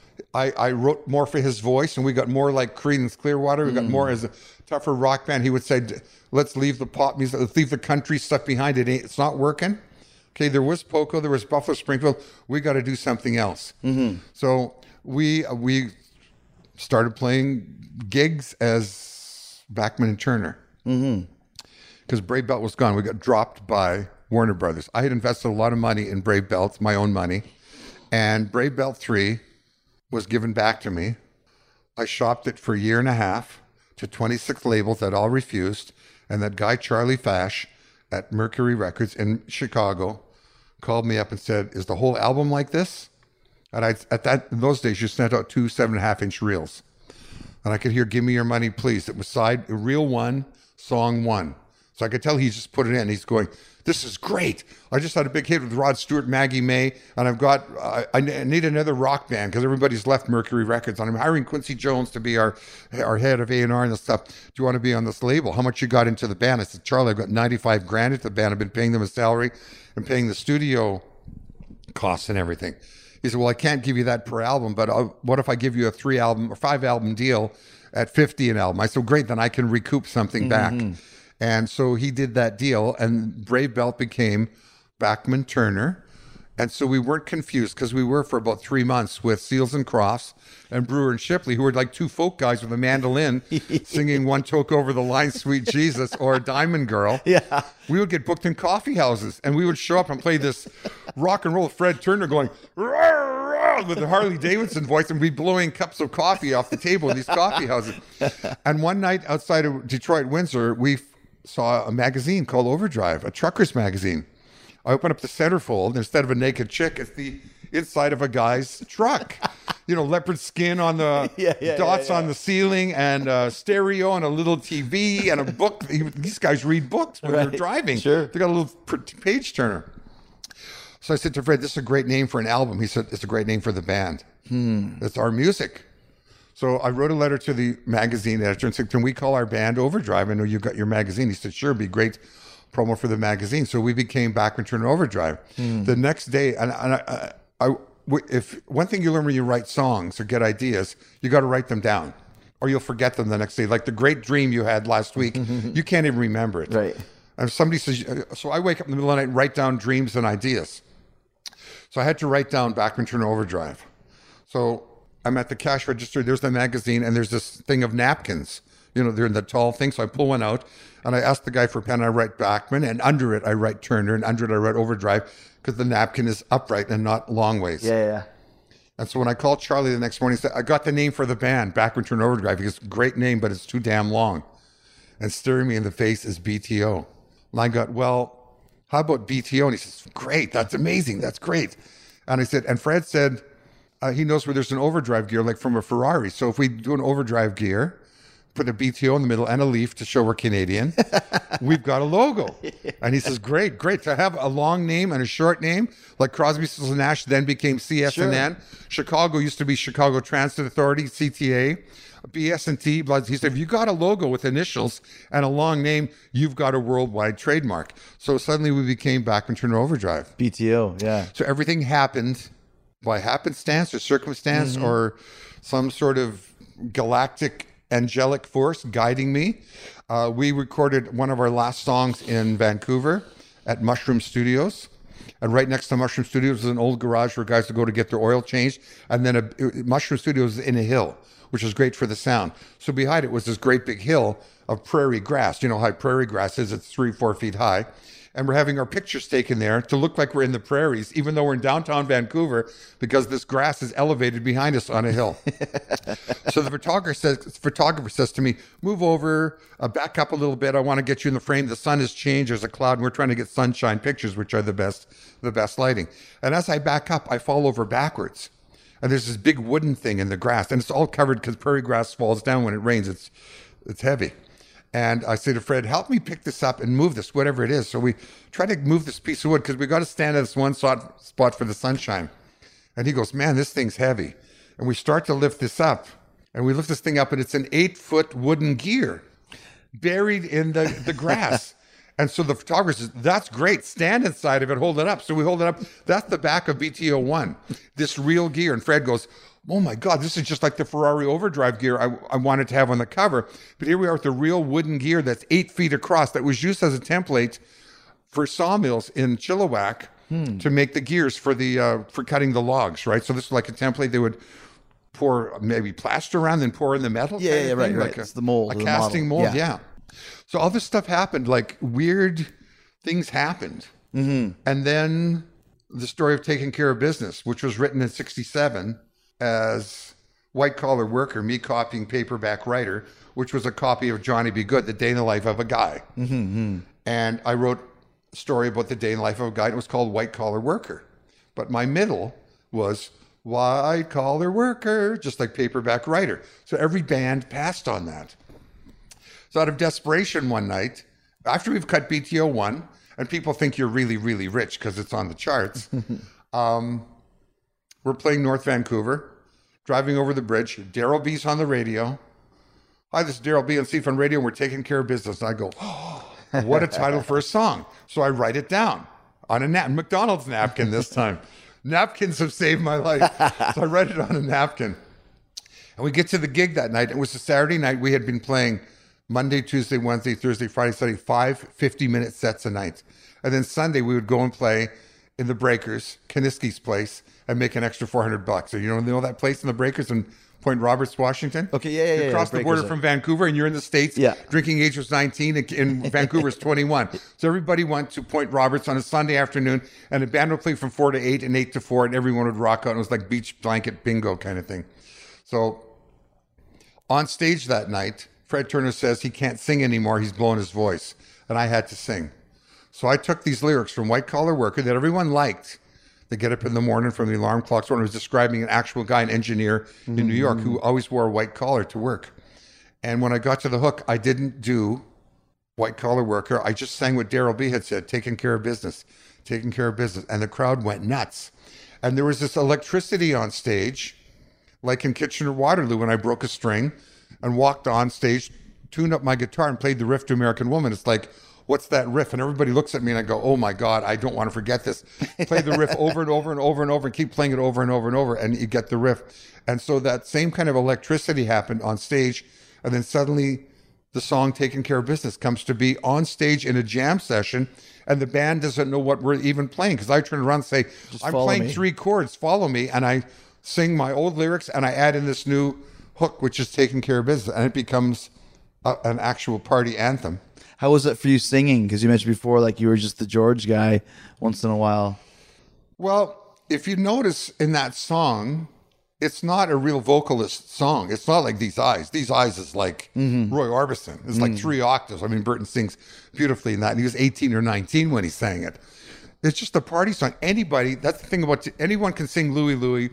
I wrote more for his voice, and we got more like Creedence Clearwater. We got more as a tougher rock band. He would say, "Let's leave the pop music, let's leave the country stuff behind. It's not working." Okay, there was Poco, there was Buffalo Springfield. We got to do something else. So we started playing gigs as Bachman and Turner. Because Brave Belt was gone. We got dropped by Warner Brothers. I had invested a lot of money in Brave Belt, my own money, and Brave Belt 3 was given back to me. I shopped it for a year and a half to 26 labels that all refused, and that guy Charlie Fash at Mercury Records in Chicago called me up and said, "Is the whole album like this?" And in those days, you sent out 2 7.5-inch reels, and I could hear "Give Me Your Money, Please." It was reel 1, song 1. So I could tell he just put it in. He's going, "This is great. I just had a big hit with Rod Stewart, Maggie May, and I need another rock band because everybody's left Mercury Records. And I'm hiring Quincy Jones to be our head of A&R and stuff. Do you want to be on this label? How much you got into the band?" I said, "Charlie, I've got $95,000 into the band. I've been paying them a salary and paying the studio costs and everything." He said, "Well, I can't give you that per album, but what if I give you a 3-album or 5-album deal at $50 an album?" I said, "Great, then I can recoup something back." And so he did that deal, and Brave Belt became Bachman Turner. And so we weren't confused because we were for about 3 months with Seals and Crofts and Brewer and Shipley, who were like 2 folk guys with a mandolin singing "One Toke Over the Line, Sweet Jesus" or "Diamond Girl." Yeah. We would get booked in coffee houses, and we would show up and play this rock and roll Fred Turner going "Rah, rah," with the Harley Davidson voice, and we'd be blowing cups of coffee off the table in these coffee houses. And one night outside of Detroit, Windsor, we saw a magazine called Overdrive, a trucker's magazine. I open up the centerfold, and instead of a naked chick, it's the inside of a guy's truck. Leopard skin on the dots on the ceiling, and stereo, and a little TV, and a book. These guys read books when they're driving. Sure. They got a little page turner. So I said to Fred, "This is a great name for an album." He said, "It's a great name for the band. It's our music." So I wrote a letter to the magazine editor and said, "Can we call our band Overdrive? I know you got your magazine." He said, "Sure, it'd be great promo for the magazine." So we became Bachman Turner Overdrive. The next day, if one thing you learn when you write songs or get ideas, you got to write them down, or you'll forget them the next day. Like the great dream you had last week, you can't even remember it. Right. And somebody says, so I wake up in the middle of the night and write down dreams and ideas. So I had to write down Bachman Turner Overdrive. So I'm at the cash register. There's the magazine, and there's this thing of napkins. They're in the tall thing. So I pull one out, and I ask the guy for a pen. And I write Bachman, and under it I write Turner, and under it I write Overdrive, because the napkin is upright and not long ways. Yeah. And so when I called Charlie the next morning, he said, "I got the name for the band, Bachman Turner Overdrive." He goes, "Great name, but it's too damn long." And staring me in the face is BTO. And I got, "Well, how about BTO?" And he says, "Great, that's amazing, that's great." And I said, and Fred said, he knows where there's an overdrive gear, like from a Ferrari. So if we do an overdrive gear, put a BTO in the middle and a leaf to show we're Canadian. We've got a logo. And he says, great. To have a long name and a short name, like Crosby, Stills and Nash then became CS&N. Chicago used to be Chicago Transit Authority, CTA. BS&T, he said, if you got a logo with initials and a long name, you've got a worldwide trademark. So suddenly we became Bachman Turner Overdrive. BTO, yeah. So everything happened by happenstance or circumstance or some sort of galactic angelic force guiding me. We recorded one of our last songs in Vancouver at Mushroom Studios. And right next to Mushroom Studios is an old garage where guys would go to get their oil changed. And then Mushroom Studios is in a hill, which is great for the sound. So behind it was this great big hill of prairie grass. You know how prairie grass is? It's 3-4 feet high. And we're having our pictures taken there to look like we're in the prairies, even though we're in downtown Vancouver, because this grass is elevated behind us on a hill. So the photographer says to me, move over, back up a little bit. I want to get you in the frame. The sun has changed. There's a cloud, and we're trying to get sunshine pictures, which are the best lighting. And as I back up, I fall over backwards. And there's this big wooden thing in the grass, and it's all covered because prairie grass falls down when it rains. It's heavy. And I say to Fred, help me pick this up and move this, whatever it is. So we try to move this piece of wood because we got to stand at this one spot for the sunshine. And he goes, man, this thing's heavy. And we start to lift this up. And we lift this thing up, and it's an 8-foot wooden gear buried in the grass. And so the photographer says, that's great. Stand inside of it, hold it up. So we hold it up. That's the back of BTO1, this real gear. And Fred goes, oh my God, this is just like the Ferrari Overdrive gear I wanted to have on the cover. But here we are with the real wooden gear that's 8 feet across that was used as a template for sawmills in Chilliwack to make the gears for cutting the logs, right? So this is like a template they would pour maybe plaster around, then pour in the metal. Yeah, right. Like it's the mold. A the casting model. mold, yeah. So all this stuff happened, like weird things happened. And then the story of Taking Care of Business, which was written in 1967 as White Collar Worker, me copying Paperback Writer, which was a copy of Johnny Be Good, The Day in the Life of a Guy. And I wrote a story about the day in the life of a guy, and it was called White Collar Worker. But my middle was White Collar Worker, just like Paperback Writer. So every band passed on that. So out of desperation one night, after we've cut BTO 1, and people think you're really, really rich because it's on the charts, we're playing North Vancouver, driving over the bridge. Daryl B's on the radio. Hi, this is Daryl B on C-Fun Radio, and we're taking care of business. And I go, oh, what a title for a song. So I write it down on a McDonald's napkin this time. Napkins have saved my life. So I write it on a napkin. And we get to the gig that night. It was a Saturday night. We had been playing Monday, Tuesday, Wednesday, Thursday, Friday, Saturday, 5 50-minute sets a night. And then Sunday, we would go and play in the Breakers, Kaniski's place, and make an extra $400. So you know that place in the Breakers in Point Roberts, Washington? Okay, yeah. You cross the border from Vancouver, and you're in the States. Yeah. Drinking age was 19, and in Vancouver is 21. So everybody went to Point Roberts on a Sunday afternoon, and the band would play from 4 to 8 and 8 to 4, and everyone would rock out. And it was like beach blanket bingo kind of thing. So on stage that night, Fred Turner says he can't sing anymore. He's blown his voice. And I had to sing. So I took these lyrics from White Collar Worker that everyone liked. They get up in the morning from the alarm clocks. When I was describing an actual guy, an engineer in New York, who always wore a white collar to work. And when I got to the hook, I didn't do White Collar Worker. I just sang what Daryl B had said, taking care of business, taking care of business. And the crowd went nuts. And there was this electricity on stage, like in Kitchener-Waterloo, when I broke a string and walked on stage, tuned up my guitar and played the riff to American Woman. It's like, what's that riff? And everybody looks at me and I go, oh my God, I don't want to forget this. Play the riff over and over and over and over and keep playing it over and over and over, and you get the riff. And so that same kind of electricity happened on stage. And then suddenly the song Taking Care of Business comes to be on stage in a jam session, and the band doesn't know what we're even playing. Because I turn around and say, I'm playing 3 chords, follow me. And I sing my old lyrics and I add in this new hook, which is Taking Care of Business. And it becomes an actual party anthem. How was it for you singing? Because you mentioned before, like you were just the George guy once in a while. Well, if you notice in that song, it's not a real vocalist song. It's not like These Eyes. These Eyes is like Roy Orbison. It's like 3 octaves. I mean, Burton sings beautifully in that. And he was 18 or 19 when he sang it. It's just a party song. Anybody, that's the thing about, anyone can sing Louie Louie.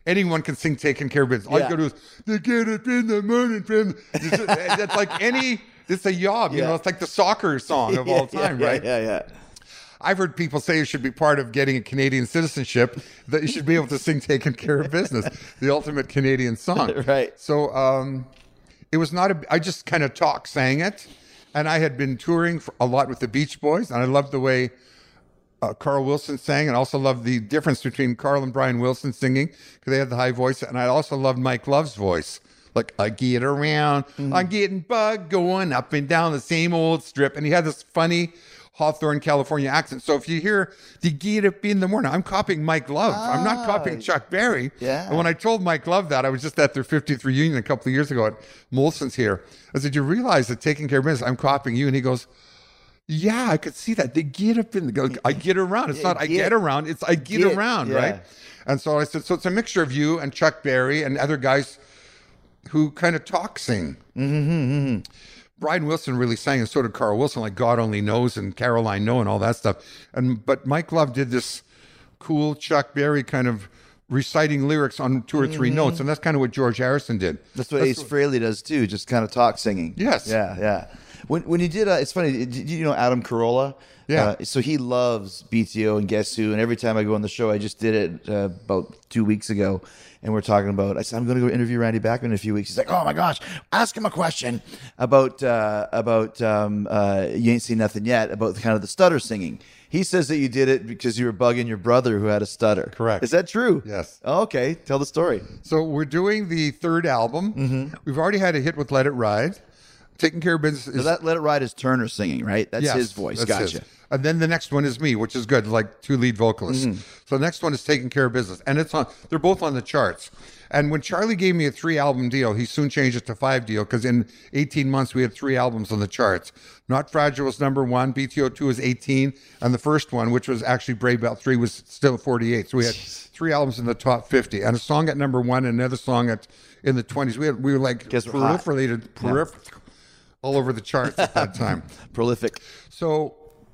anyone can sing "Taking Care of Business." All Yeah. you gotta do is "They get up in the morning from." That's like any. It's a yob, you Yeah. know. It's like the soccer song of all time, right? Yeah. I've heard people say it should be part of getting a Canadian citizenship that you should be able to sing "Taking Care of Business," the ultimate Canadian song. Right. So it was not I just kind of sang it, and I had been touring a lot with the Beach Boys, and I loved the way Carl Wilson sang, and also loved the difference between Carl and Brian Wilson singing because they had the high voice, and I also loved Mike Love's voice. Like, I get around, I'm getting bug going up and down the same old strip. And he had this funny Hawthorne, California accent. So if you hear the get up in the morning, I'm copying Mike Love. I'm not copying Chuck Berry. Yeah. And when I told Mike Love that, I was just at their 50th reunion a couple of years ago at Molson's here. I said, you realize that Taking Care of Business, I'm copying you. And he goes, yeah, I could see that. They get up in the, I get around. It's not I get around, it's I get around, yeah. right? And so I said, so it's a mixture of you and Chuck Berry and other guys who kind of sing. Brian Wilson really sang, and so did Carl Wilson, like God Only Knows and Caroline No and all that stuff. But Mike Love did this cool Chuck Berry kind of reciting lyrics on 2 or 3 notes, and that's kind of what George Harrison did. That's what Ace Frehley does too, just kind of talk singing. Yes. Yeah. When you did, it's funny. Did you know Adam Carolla? Yeah. So he loves BTO and Guess Who, and every time I go on the show, I just did it about 2 weeks ago, and we're talking about. I said I'm going to go interview Randy Bachman in a few weeks. He's like, oh my gosh, ask him a question about You Ain't Seen Nothing Yet, about kind of the stutter singing. He says that you did it because you were bugging your brother who had a stutter. Correct. Is that true? Yes. Oh, okay. Tell the story. So we're doing the 3rd album. We've already had a hit with Let It Ride. Taking Care of Business is... So that Let It Ride is Turner singing, right? That's Yes, his voice. that's Gotcha. his. And then the next one is me, which is good, like 2 lead vocalists. So the next one is Taking Care of Business. And they're both on the charts. And when Charlie gave me a 3-album deal, he soon changed it to 5 deal because in 18 months we had 3 albums on the charts. Not Fragile was number 1, BTO 2 was 18, and the first one, which was actually Brave Belt 3, was still 48. So we had 3 albums in the top 50, and a song at number 1 and another song in the 20s. We were like Guess we're hot. proliferated all over the charts at that time. Prolific. So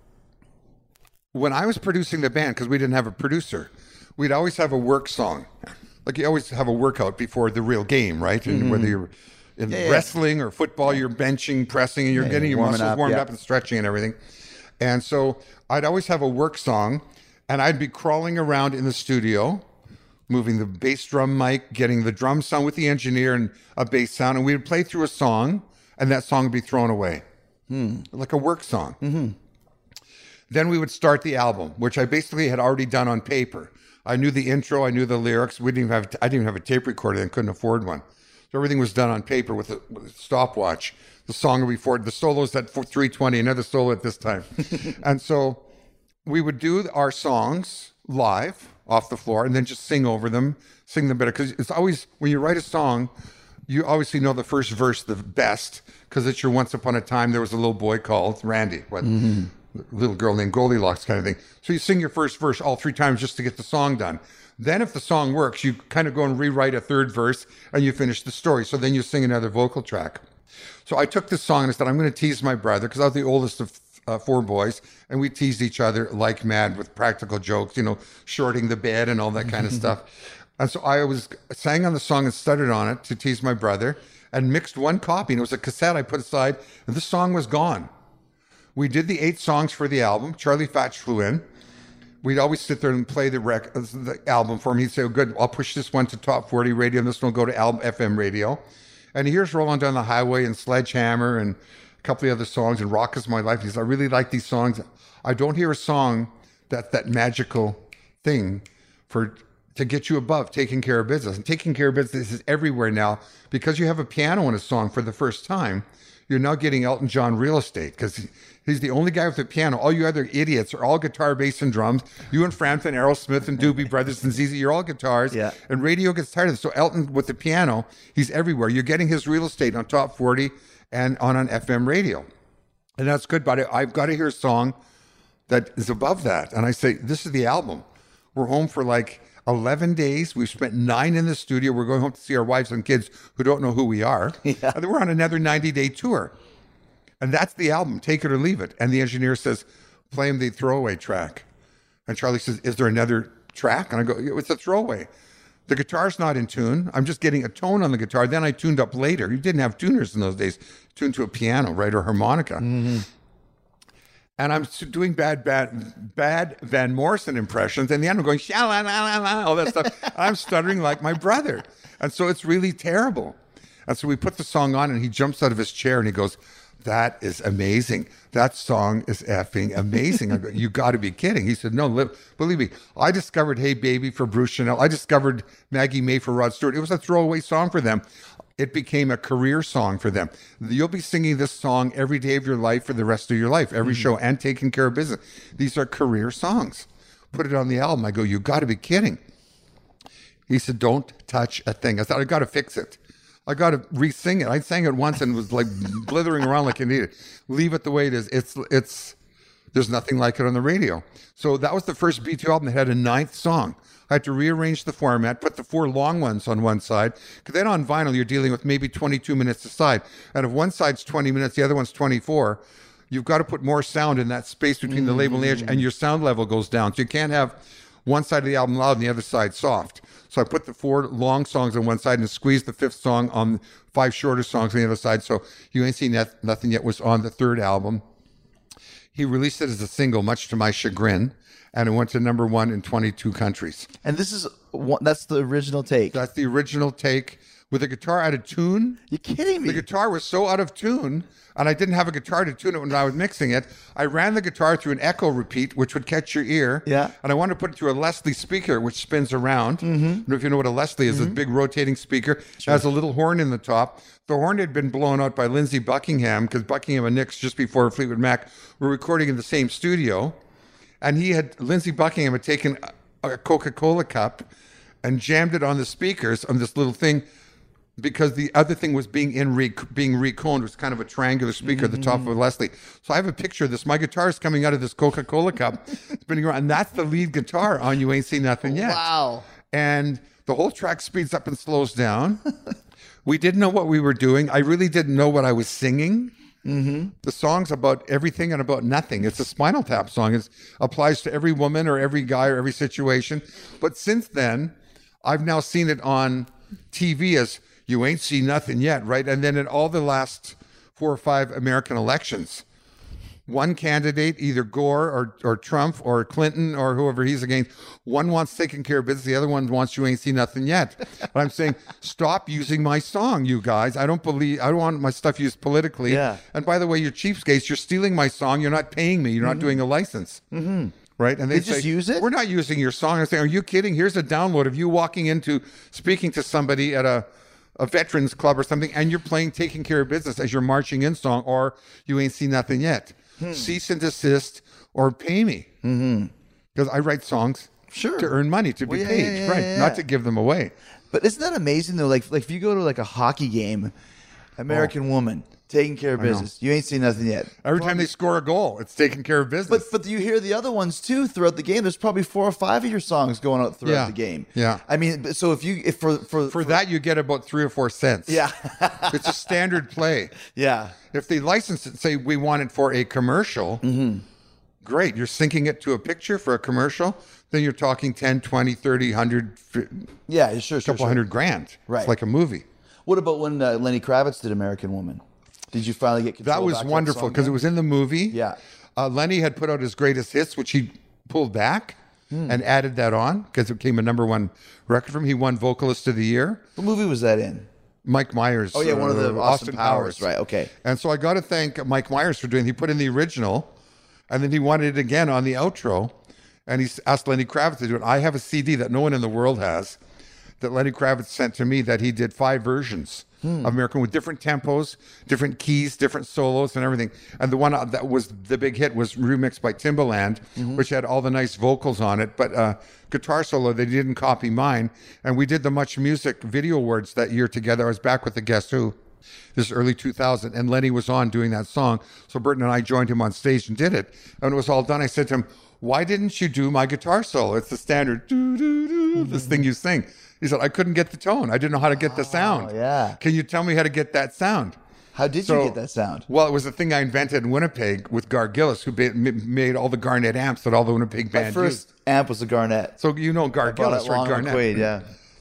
when I was producing the band, because we didn't have a producer, we'd always have a work song. Like you always have a workout before the real game, right? And whether you're in wrestling or football, you're benching, pressing, and you're getting your warming muscles up, warmed yeah. up and stretching and everything. And so I'd always have a work song, and I'd be crawling around in the studio, moving the bass drum mic, getting the drum sound with the engineer and a bass sound, and we would play through a song, and that song would be thrown away, like a work song. Then we would start the album, which I basically had already done on paper. I knew the intro, I knew the lyrics. I didn't even have a tape recorder and couldn't afford one. So everything was done on paper with a stopwatch. The song before, the solos at 3:20, another solo at this time. And so we would do our songs live off the floor and then just sing over them, sing them better. Because it's always, when you write a song, you obviously know the first verse the best because it's your Once Upon a Time, there was a little boy called Randy. Little girl named Goldilocks kind of thing. So you sing your first verse all 3 times just to get the song done. Then if the song works, you kind of go and rewrite a 3rd verse and you finish the story. So then you sing another vocal track. So I took this song and I said, I'm going to tease my brother because I was the oldest of 4 boys, and we teased each other like mad with practical jokes, shorting the bed and all that kind of stuff. And so I sang on the song and stuttered on it to tease my brother and mixed 1 copy. And it was a cassette I put aside, and the song was gone. We did the 8 songs for the album. Charlie Fatch flew in. We'd always sit there and play the album for him. He'd say, oh, good, I'll push this one to top 40 radio, and this one will go to FM radio. And here's Rolling Down the Highway and Sledgehammer and a couple of other songs and Rock Is My Life. He says, I really like these songs. I don't hear a song that's that magical thing to get you above Taking Care of Business. And Taking Care of Business is everywhere now because you have a piano in a song for the first time. You're now getting Elton John real estate because he's the only guy with a piano. All you other idiots are all guitar, bass, and drums. You and Frampton, Aerosmith, and Doobie Brothers, and ZZ, you're all guitars. Yeah. And radio gets tired of it. So Elton, with the piano, he's everywhere. You're getting his real estate on top 40 and on an FM radio. And that's good, but I've got to hear a song that is above that. And I say, this is the album. We're home for like 11 days. We've spent 9 in the studio. We're going home to see our wives and kids who don't know who we are. Yeah. And then we're on another 90-day tour. And that's the album, take it or leave it. And the engineer says, play him the throwaway track. And Charlie says, is there another track? And I go, it's a throwaway. The guitar's not in tune. I'm just getting a tone on the guitar. Then I tuned up later. You didn't have tuners in those days. Tuned to a piano, right, or harmonica. Mm-hmm. And I'm doing bad Van Morrison impressions. And the end, I'm going, sha-la-la-la-la, all that stuff. I'm stuttering like my brother. And so it's really terrible. And so we put the song on, and he jumps out of his chair, and he goes, that is amazing. That song is effing amazing. I go, you got to be kidding. He said, no, believe me. I discovered Hey Baby for Bruce Chanel. I discovered Maggie May for Rod Stewart. It was a throwaway song for them. It became a career song for them. You'll be singing this song every day of your life for the rest of your life, every show, and taking care of business. These are career songs. Put it on the album. I go, you got to be kidding. He said, don't touch a thing. I said, I got to fix it. I got to re-sing it. I sang it once and was like blithering around like an idiot. Leave it the way it is. It's. There's nothing like it on the radio. So that was the first B2 album that had a 9th song. I had to rearrange the format, put the 4 long ones on one side, because then on vinyl you're dealing with maybe 22 minutes a side. And if one side's 20 minutes, the other one's 24, you've got to put more sound in that space between the label and the edge, and your sound level goes down. So you can't have one side of the album loud and the other side soft. So I put the 4 long songs on one side and squeezed the 5th song on 5 shorter songs on the other side. So You Ain't Seen Nothing Yet was on the 3rd album. He released it as a single, much to my chagrin, and it went to number 1 in 22 countries. And that's the original take. That's the original take with the guitar out of tune. You're kidding me. The guitar was so out of tune, and I didn't have a guitar to tune it when I was mixing it. I ran the guitar through an echo repeat, which would catch your ear. Yeah. And I wanted to put it through a Leslie speaker, which spins around. I don't know if you know what a Leslie is, a big rotating speaker. It has a little horn in the top. The horn had been blown out by Lindsey Buckingham, because Buckingham and Nicks, just before Fleetwood Mac, were recording in the same studio. And Lindsey Buckingham had taken a Coca-Cola cup and jammed it on the speakers on this little thing, because the other thing was being reconed. It was kind of a triangular speaker at the top of a Leslie. So I have a picture of this. My guitar is coming out of this Coca-Cola cup, spinning around, and that's the lead guitar on You Ain't Seen Nothing Yet. Wow. And the whole track speeds up and slows down. We didn't know what we were doing. I really didn't know what I was singing. The song's about everything and about nothing. It's a Spinal Tap song. It applies to every woman or every guy or every situation. But since then, I've now seen it on TV as You Ain't Seen Nothing Yet, right? And then in all the last 4 or 5 American elections, one candidate, either Gore or Trump or Clinton or whoever he's against, one wants taking care of business, the other one wants You Ain't Seen Nothing Yet. But I'm saying, stop using my song, you guys. I don't want my stuff used politically. Yeah. And by the way, you're cheapskates. You're stealing my song. You're not paying me. You're not doing a license. Right? And They just use it? We're not using your song. I say, are you kidding? Here's a download of you speaking to somebody at a veterans club or something, and you're playing Taking Care of Business as your marching in song, or You Ain't Seen Nothing Yet. Cease and desist or pay me. Because I write songs Sure. to earn money, to be Well, paid, yeah, right? yeah. Not to give them away. But isn't that amazing though? Like if you go to like a hockey game, American Woman, Taking Care of Business. You Ain't Seen Nothing Yet. Every time they score a goal, it's Taking Care of Business. But you hear the other ones too throughout the game. There's probably 4 or 5 of your songs going out throughout Yeah. the game. Yeah. I mean, so if for that, you get about 3 or 4 cents. yeah, It's a standard play. yeah, If they license it, say we want it for a commercial, great. You're syncing it to a picture for a commercial, then you're talking 10, 20, 30, 100, yeah, sure, couple hundred grand. Right. It's like a movie. What about when Lenny Kravitz did American Woman? Did you finally get control? That was back wonderful song because it then? was in the movie. Yeah. Lenny had put out his greatest hits, which he pulled back and added that on because it became a number 1 record for him. He won Vocalist of the Year. What movie was that in? Mike Myers. Oh yeah, one of the Austin Powers. Right. Okay. And so I got to thank Mike Myers for doing. He put in the original, and then he wanted it again on the outro, and he asked Lenny Kravitz to do it. I have a CD that no one in the world has, that Lenny Kravitz sent to me, that he did 5 versions of American with different tempos, different keys, different solos, and everything. And the one that was the big hit was remixed by Timbaland, which had all the nice vocals on it, but guitar solo, they didn't copy mine. And we did the Much Music Video Awards that year together. I was back with the Guess Who. This is early 2000, and Lenny was on doing that song. So Burton and I joined him on stage and did it. And when it was all done, I said to him, why didn't you do my guitar solo? It's the standard, doo-doo-doo, this thing you sing. He said, I couldn't get the tone. I didn't know how to get the sound. yeah. Can you tell me how to get that sound? How did So- you get that sound? Well, it was a thing I invented in Winnipeg with Gar Gillis, who made all the Garnet amps that all the Winnipeg My bands first used. amp was a Garnet. So you know Gar Bought Gillis, it right? long on Garnet. Quaid, yeah.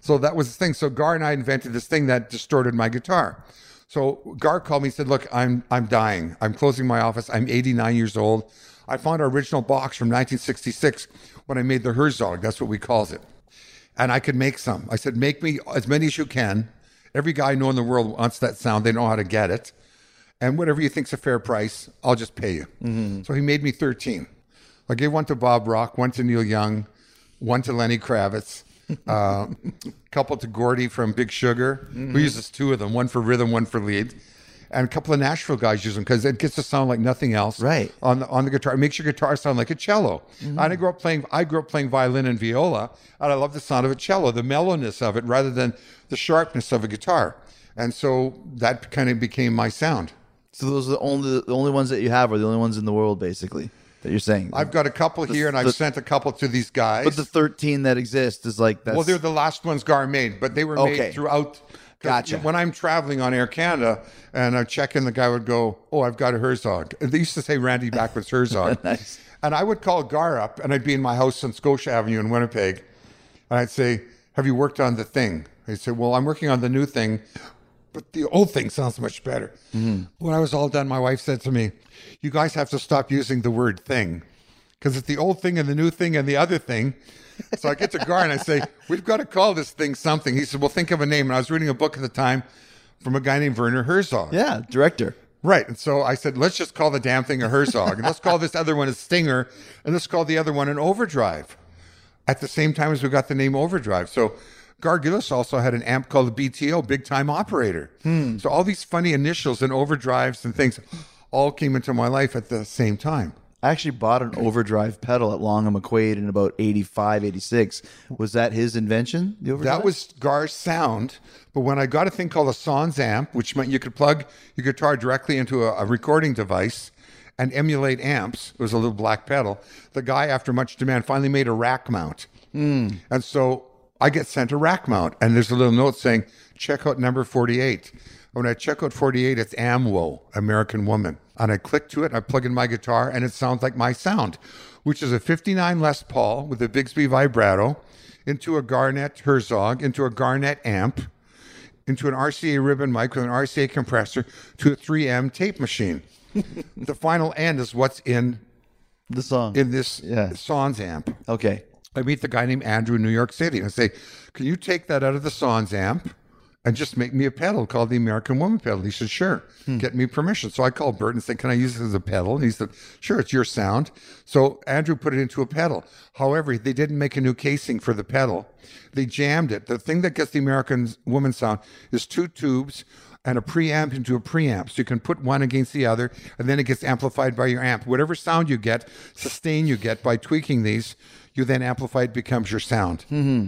So that was the thing. So Gar and I invented this thing that distorted my guitar. So Gar called me and said, look, I'm dying. I'm closing my office. I'm 89 years old. I found our original box from 1966 when I made the Herzog. That's what we called it. And I could make some. I said, make me as many as you can. Every guy I know in the world wants that sound. They know how to get it. And whatever you think's a fair price, I'll just pay you. So he made me 13. I gave one to Bob Rock, one to Neil Young, one to Lenny Kravitz, a couple to Gordy from Big Sugar. We uses two of them, one for rhythm, one for lead. And a couple of Nashville guys use them because it gets to sound like nothing else Right. on the guitar. It makes your guitar sound like a cello. And I grew up playing violin and viola, and I love the sound of a cello, the mellowness of it rather than the sharpness of a guitar. And so that kind of became my sound. So those are the only ones that you have, are the only ones in the world, basically, that you're saying. I've got a couple here, and I've sent a couple to these guys. But the 13 that exist is like that's. Well, they're the last ones Gar made, but they were Okay. made throughout. 'Cause Gotcha. When I'm traveling on Air Canada and I check in, the guy would go, "Oh, I've got a Herzog." And they used to say Randy Backwards Herzog. Nice. And I would call Gar up, and I'd be in my house on Scotia Avenue in Winnipeg, and I'd say, "Have you worked on the thing?" He'd say, "Well, I'm working on the new thing, but the old thing sounds much better." When I was all done, my wife said to me, "You guys have to stop using the word thing, because it's the old thing and the new thing and the other thing." So I get to Gar and I say, "We've got to call this thing something." He said, "Well, think of a name." And I was reading a book at the time from a guy named Werner Herzog. Yeah, director. Right. And so I said, let's just call the damn thing a Herzog. And let's call this other one a Stinger. And let's call the other one an Overdrive. At the same time as we got the name Overdrive. So Gar Gillis also had an amp called the BTO, Big Time Operator. So all these funny initials and overdrives and things all came into my life at the same time. I actually bought an overdrive pedal at Long and McQuaid in about 85, 86. Was that his invention, the overdrive? That was Gar's sound. But when I got a thing called a Sans amp, which meant you could plug your guitar directly into a recording device and emulate amps, it was a little black pedal, the guy, after much demand, finally made a rack mount. And so I get sent a rack mount, and there's a little note saying, check out number 48. When I check out 48, it's Amwo, American Woman. And I click to it, and I plug in my guitar, and it sounds like my sound, which is a 59 Les Paul with a Bigsby vibrato into a Garnet Herzog, into a Garnet amp, into an RCA ribbon mic with an RCA compressor to a 3M tape machine. The final end is what's in the song. this Yeah. Sans amp. Okay. I meet the guy named Andrew in New York City, and I say, can you take that out of the Sans amp and just make me a pedal called the American Woman pedal? He said, sure, get me permission. So I called Bert and said, can I use this as a pedal? And he said, sure, it's your sound. So Andrew put it into a pedal. However, they didn't make a new casing for the pedal. They jammed it. The thing that gets the American Woman sound is two tubes and a preamp into a preamp. So you can put one against the other, and then it gets amplified by your amp. Whatever sound you get, sustain you get by tweaking these, you then amplify, it becomes your sound.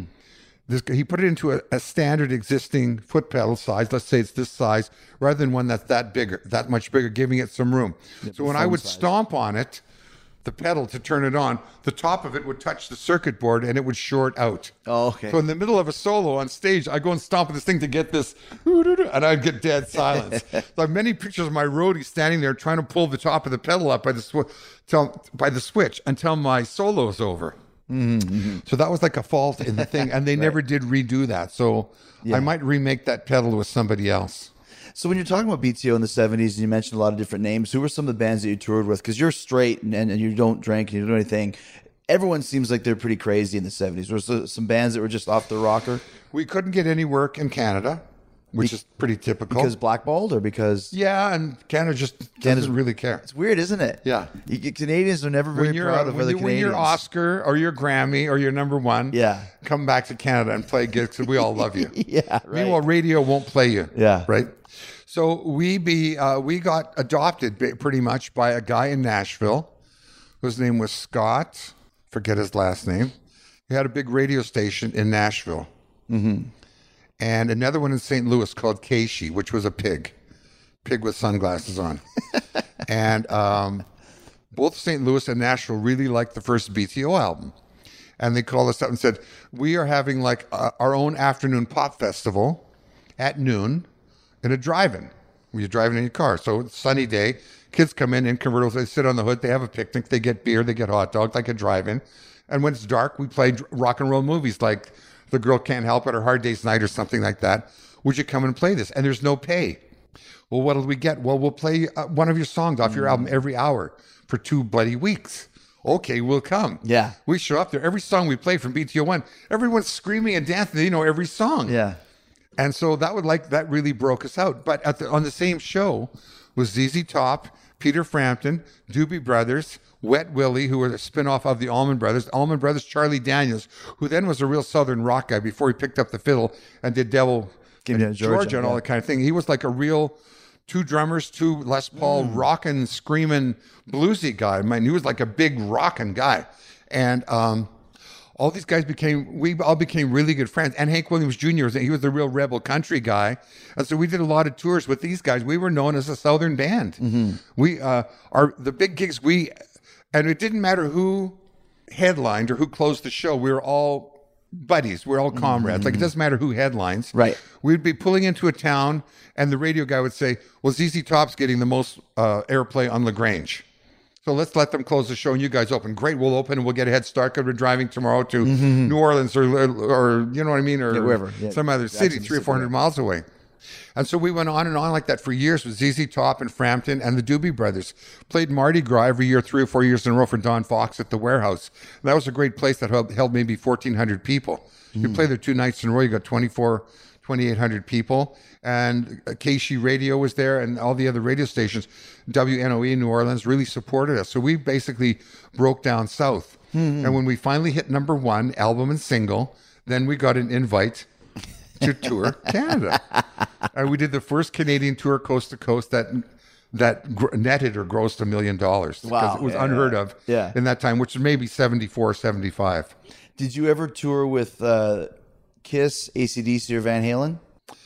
He put it into a standard existing foot pedal size. Let's say it's this size, rather than one that's that much bigger, giving it some room. So when I would stomp on it, the pedal to turn it on, the top of it would touch the circuit board and it would short out. Oh, okay. So in the middle of a solo on stage, I go and stomp on this thing to get this, and I'd get dead silence. So I have many pictures of my roadie standing there trying to pull the top of the pedal up by the switch until my solo is over. So that was like a fault in the thing, and they never did redo that. So I might remake that pedal with somebody else. So when you're talking about BTO in the 70s, and you mentioned a lot of different names, who were some of the bands that you toured with? Because you're straight and you don't drink and you don't do anything. Everyone seems like they're pretty crazy in the 70s. Was there some bands that were just off the rocker? We couldn't get any work in Canada, which is pretty typical. Because blackballed or because... Yeah, and Canada just doesn't really care. It's weird, isn't it? Yeah. Canadians are never very proud of other Canadians. When you're Oscar or your Grammy or your number one, come back to Canada and play gigs because we all love you. Yeah, right. Meanwhile, radio won't play you. Yeah. Right? So we got adopted pretty much by a guy in Nashville whose name was Scott. Forget his last name. He had a big radio station in Nashville. And another one in St. Louis called Keishi, which was a pig with sunglasses on. And both St. Louis and Nashville really liked the first BTO album. And they called us up and said, we are having like our own afternoon pop festival at noon in a drive-in. Where you're driving in your car. So it's a sunny day. Kids come in convertibles. They sit on the hood. They have a picnic. They get beer. They get hot dogs like a drive-in. And when it's dark, we play rock and roll movies like The The Girl Can't Help It or Hard Day's Night or something like that. Would you come and play this? And there's no pay. Well, what'll we get? Well, we'll play one of your songs off your album every hour for 2 bloody weeks. Okay, we'll come. Yeah. We show up there. Every song we play from BTO1, everyone's screaming and dancing. They know every song. Yeah. And so that really broke us out. But on the same show was ZZ Top, Peter Frampton, Doobie Brothers, Wet Willie, who were a spinoff of the Allman Brothers, Charlie Daniels, who then was a real Southern rock guy before he picked up the fiddle and did Devil Came down and to Georgia, and all yeah. that kind of thing. He was like a real 2 drummers, 2 Les Paul rockin', screaming, bluesy guy. I mean, he was like a big rockin' guy. And all these guys we all became really good friends. And Hank Williams Jr., he was the real rebel country guy. And so we did a lot of tours with these guys. We were known as a Southern band. We the big gigs and it didn't matter who headlined or who closed the show. We were all buddies. We're all comrades. Like, it doesn't matter who headlines. Right. We'd be pulling into a town and the radio guy would say, well, ZZ Top's getting the most airplay on LaGrange. So let's let them close the show and you guys open. Great, we'll open and we'll get a head start because we're driving tomorrow to New Orleans or you know what I mean? Or wherever. Yeah. some other city, 300 or 400 miles away. And so we went on and on like that for years with ZZ Top and Frampton and the Doobie Brothers. Played Mardi Gras every year, 3 or 4 years in a row for Don Fox at the Warehouse. And that was a great place that held maybe 1,400 people. You play there 2 nights in a row, you got 2,800 people. And KC Radio was there and all the other radio stations, WNOE in New Orleans, really supported us. So we basically broke down south. And when we finally hit #1, album and single, then we got an invite to tour Canada. And we did the first Canadian tour coast to coast that netted or grossed $1 million. Because Wow. it was unheard of Yeah. in that time, which was maybe 74, 75. Did you ever tour with Kiss, AC/DC, or Van Halen?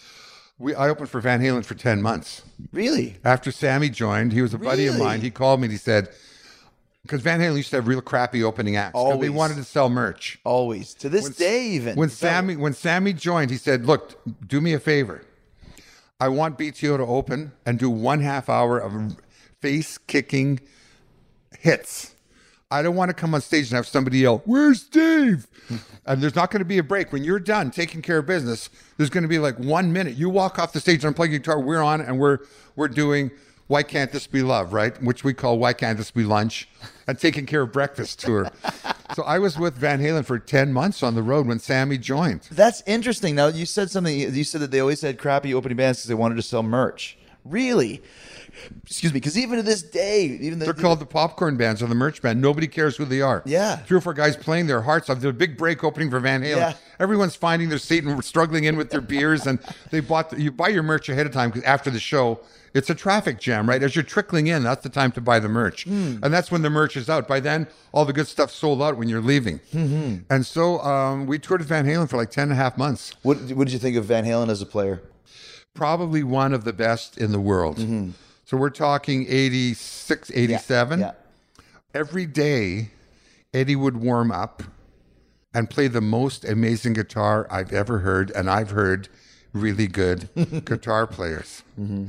I opened for Van Halen for 10 months. Really? After Sammy joined, he was a buddy of Really? mine. He called me and he said, because Van Halen used to have real crappy opening acts. 'Cause Always. They wanted to sell merch. Always. To this day, even. When Sammy joined, he said, look, do me a favor. I want BTO to open and do 1/2 hour of face-kicking hits. I don't want to come on stage and have somebody yell, "Where's Dave?" And there's not going to be a break. When you're done taking care of business, there's going to be like 1 minute. You walk off the stage and unplug your guitar. We're on and we're doing Why Can't This Be Love, right? Which we call Why Can't This Be Lunch, and Taking Care of Breakfast tour. So I was with Van Halen for 10 months on the road when Sammy joined. That's interesting. Now, you said something. You said that they always had crappy opening bands because they wanted to sell merch. Really? Excuse me. Because even to this day, They're called the popcorn bands or the merch band. Nobody cares who they are. Yeah. 3 or 4 guys playing their hearts off. There's a big break opening for Van Halen. Yeah. Everyone's finding their seat and struggling in with their beers. And you buy your merch ahead of time because after the show, it's a traffic jam, right? As you're trickling in, that's the time to buy the merch. And that's when the merch is out. By then, all the good stuff's sold out when you're leaving. And so we toured with Van Halen for like 10.5 months. What did you think of Van Halen as a player? Probably one of the best in the world. So we're talking 86, 87. Yeah. Every day, Eddie would warm up and play the most amazing guitar I've ever heard. And I've heard really good guitar players.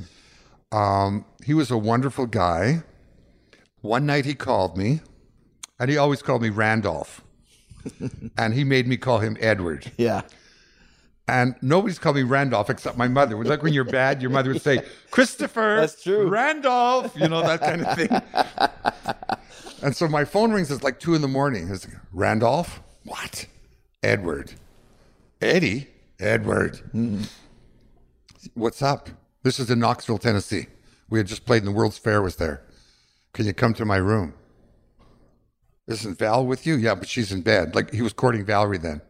He was a wonderful guy. One night he called me, and he always called me Randolph. And he made me call him Edward. Yeah. And nobody's called me Randolph except my mother. It was like when you're bad, your mother would say, Christopher, That's true. Randolph, that kind of thing. And so my phone rings, it's like 2 a.m. It's like, Randolph? What? Edward. Eddie? Edward. What's up? This is in Knoxville, Tennessee. We had just played and the World's Fair was there. Can you come to my room? Isn't Val with you? Yeah, but she's in bed. Like, he was courting Valerie then.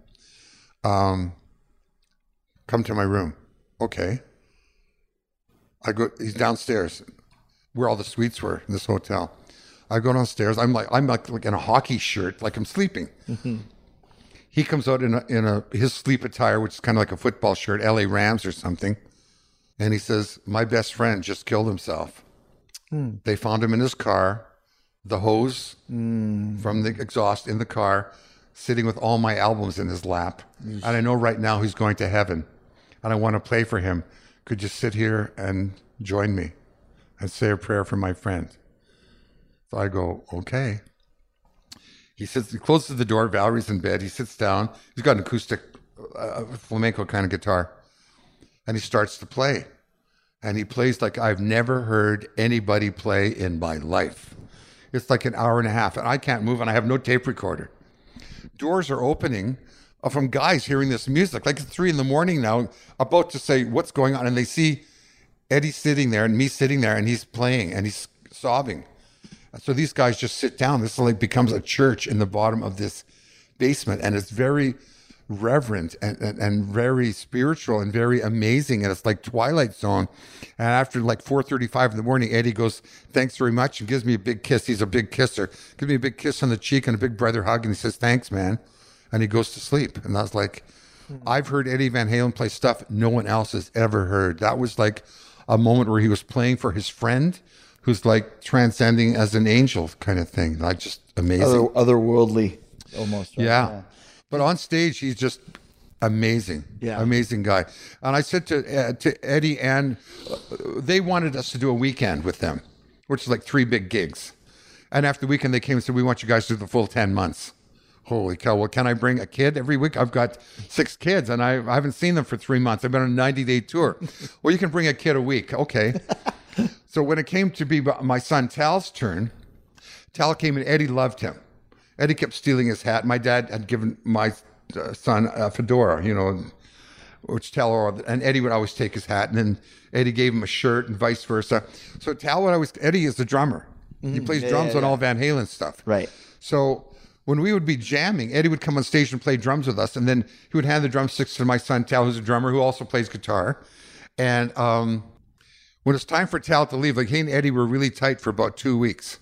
Come to my room. Okay. He's downstairs where all the suites were in this hotel. I go downstairs. I'm like in a hockey shirt, like I'm sleeping. He comes out in his sleep attire, which is kind of like a football shirt, LA Rams or something. And he says, my best friend just killed himself. They found him in his car, the hose from the exhaust in the car, sitting with all my albums in his lap. And I know right now he's going to heaven. And I want to play for him. Could you sit here and join me and say a prayer for my friend? So I go, okay. He closes the door. Valerie's in bed. He sits down. He's got an acoustic a flamenco kind of guitar. And he starts to play. And he plays like I've never heard anybody play in my life. It's like an hour and a half, and I can't move, and I have no tape recorder. Doors are opening from guys hearing this music. Like it's 3 a.m. now, about to say what's going on, and they see Eddie sitting there and me sitting there, and he's playing, and he's sobbing. So these guys just sit down. This like becomes a church in the bottom of this basement, and it's very reverent and very spiritual and very amazing, and it's like Twilight Zone. And after like 4:35 in the morning, Eddie goes, "Thanks very much," and gives me a big kiss. He's a big kisser. Gives me a big kiss on the cheek and a big brother hug, and he says, "Thanks, man," and he goes to sleep. And I was like, I've heard Eddie Van Halen play stuff no one else has ever heard. That was like a moment where he was playing for his friend who's like transcending as an angel kind of thing. Like just amazing. Otherworldly, almost. Right? Yeah. But on stage, he's just amazing. Yeah. Amazing guy. And I said to Eddie, and they wanted us to do a weekend with them, which is like 3 big gigs. And after the weekend, they came and said, "We want you guys to do the full 10 months. Holy cow. Well, can I bring a kid every week? I've got 6 kids, and I haven't seen them for 3 months. I've been on a 90-day tour. Well, you can bring a kid a week. Okay. So when it came to be my son Tal's turn, Tal came and Eddie loved him. Eddie kept stealing his hat. My dad had given my son a fedora, which Tal, and Eddie would always take his hat, and then Eddie gave him a shirt and vice versa. So Tal would always, Eddie is the drummer. He plays drums on all Van Halen stuff. Right. So when we would be jamming, Eddie would come on stage and play drums with us, and then he would hand the drumsticks to my son Tal, who's a drummer who also plays guitar. And when it's time for Tal to leave, like he and Eddie were really tight for about 2 weeks.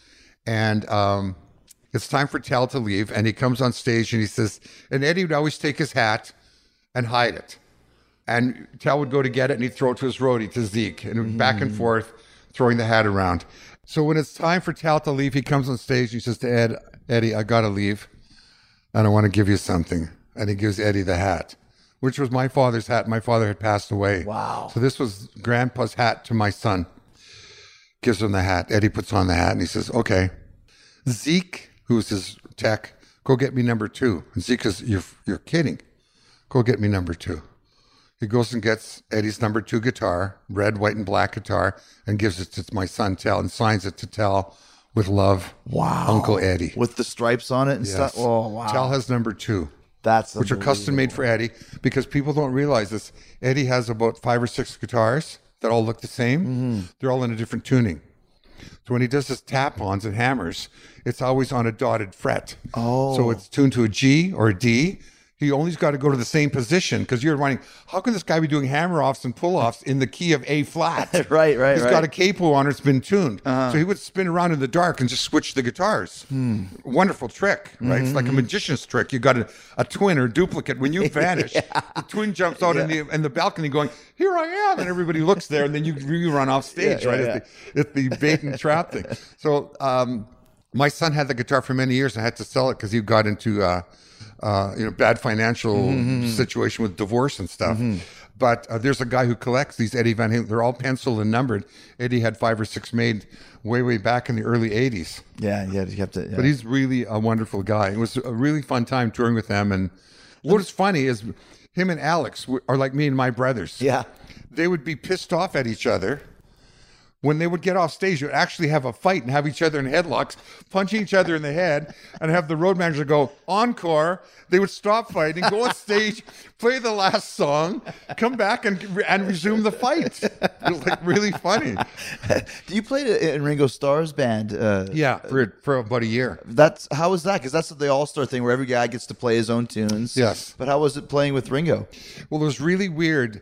And it's time for Tal to leave, and he comes on stage and he says, and Eddie would always take his hat and hide it. And Tal would go to get it and he'd throw it to his roadie, to Zeke, and back and forth, throwing the hat around. So when it's time for Tal to leave, he comes on stage and he says to Eddie, "I gotta leave, and I want to give you something." And he gives Eddie the hat, which was my father's hat. My father had passed away. Wow. So this was Grandpa's hat to my son. Gives him the hat. Eddie puts on the hat and he says, "Okay, Zeke," who's his tech, "go get me number 2. And Zeke says, you're kidding. Go get me number 2. He goes and gets Eddie's number 2 guitar, red, white, and black guitar, and gives it to my son Tal and signs it to Tal with love. Wow. Uncle Eddie. With the stripes on it and Yes. stuff. Oh, wow. Tal has number 2. That's which are custom made for Eddie, because people don't realize this. Eddie has about 5 or 6 guitars that all look the same. They're all in a different tuning. So when he does his tap-ons and hammers, it's always on a dotted fret. Oh. So it's tuned to a G or a D. He only's got to go to the same position, because you're wondering, how can this guy be doing hammer-offs and pull-offs in the key of A flat? Right. He's got a capo on, it's been tuned. So he would spin around in the dark and just switch the guitars. Wonderful trick, right? It's like a magician's trick. You got a twin or duplicate. When you vanish, the twin jumps out in the balcony going, "Here I am," and everybody looks there, and then you run off stage, right? It's the bait and trap thing. So my son had the guitar for many years. I had to sell it because he got into bad financial situation with divorce and stuff. But there's a guy who collects these Eddie Van Halen. They're all penciled and numbered. Eddie had 5 or 6 made way back in the early 80s. Yeah, you kept it. Yeah. But he's really a wonderful guy. It was a really fun time touring with them. And what is funny is him and Alex are like me and my brothers. Yeah. They would be pissed off at each other. When they would get off stage, you would actually have a fight and have each other in headlocks, punching each other in the head, and have the road manager go, "Encore." They would stop fighting, go on stage, play the last song, come back and resume the fight. It was like really funny. You played in Ringo Starr's band. Yeah, for about a year. How was that? Because that's the All-Star thing where every guy gets to play his own tunes. Yes. But how was it playing with Ringo? Well, it was really weird.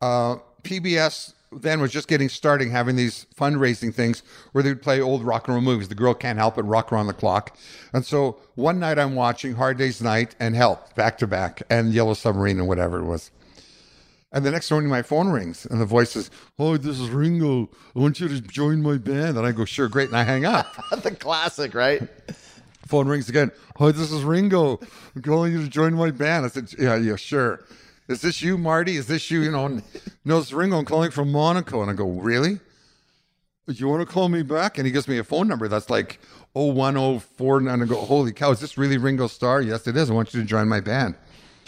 PBS then was just getting starting, having these fundraising things where they'd play old rock and roll movies. The Girl Can't Help It, Rock Around the Clock. And so one night I'm watching Hard Day's Night and Help back to back, and Yellow Submarine and whatever it was. And the next morning my phone rings and the voice says, "Oh, this is Ringo. I want you to join my band." And I go, "Sure, great." And I hang up. The classic, right? Phone rings again. "Hi, this is Ringo. I'm calling you to join my band." I said, yeah, sure. "Is this you, Marty? Is this you?" "No, it's Ringo. I'm calling from Monaco." And I go, "Really? You want to call me back?" And he gives me a phone number that's like 0104. And I go, "Holy cow, is this really Ringo Starr?" "Yes, it is. I want you to join my band."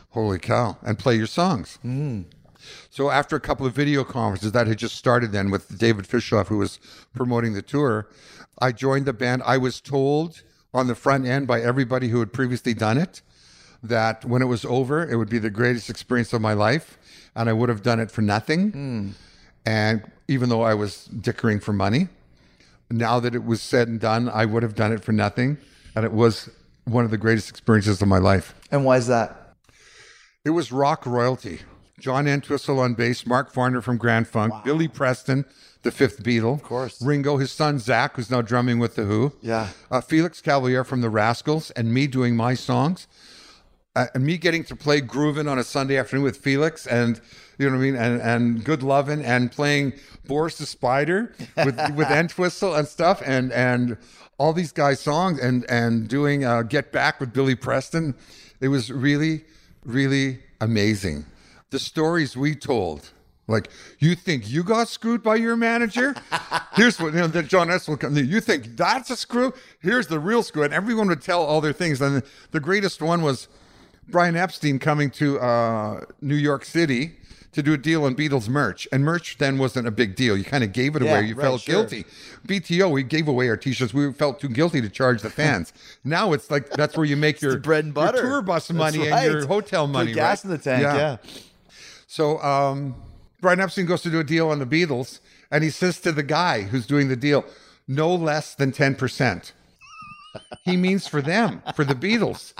Holy cow. And play your songs. So after a couple of video conferences that had just started then with David Fishoff, who was promoting the tour, I joined the band. I was told on the front end by everybody who had previously done it that when it was over, it would be the greatest experience of my life, and I would have done it for nothing. And even though I was dickering for money, now that it was said and done, I would have done it for nothing, and it was one of the greatest experiences of my life. And why is that? It was rock royalty. John Entwistle on bass, Mark Farner from Grand Funk, Billy Preston, the fifth Beatle. Of course. Ringo, his son Zach, who's now drumming with The Who. Yeah. Felix Cavalier from the Rascals, and me doing my songs. And me getting to play Groovin' on a Sunday afternoon with Felix, and you know what I mean, and Good Lovin', and playing Boris the Spider with Entwistle and stuff, and all these guys' songs, and doing Get Back with Billy Preston. It was really, really amazing. The stories we told, like, you think you got screwed by your manager? Here's what, then John S. will come. You think that's a screw? Here's the real screw. And everyone would tell all their things. And the greatest one was Brian Epstein coming to New York City to do a deal on Beatles merch. And merch then wasn't a big deal. You kind of gave it away. You felt guilty. BTO, we gave away our t-shirts. We felt too guilty to charge the fans. Now it's like, that's where you make your bread and butter. Your tour bus money That's and your right. hotel money. Put gas right? in the tank, yeah. So Brian Epstein goes to do a deal on the Beatles, and he says to the guy who's doing the deal, no less than 10%. He means for them, for the Beatles.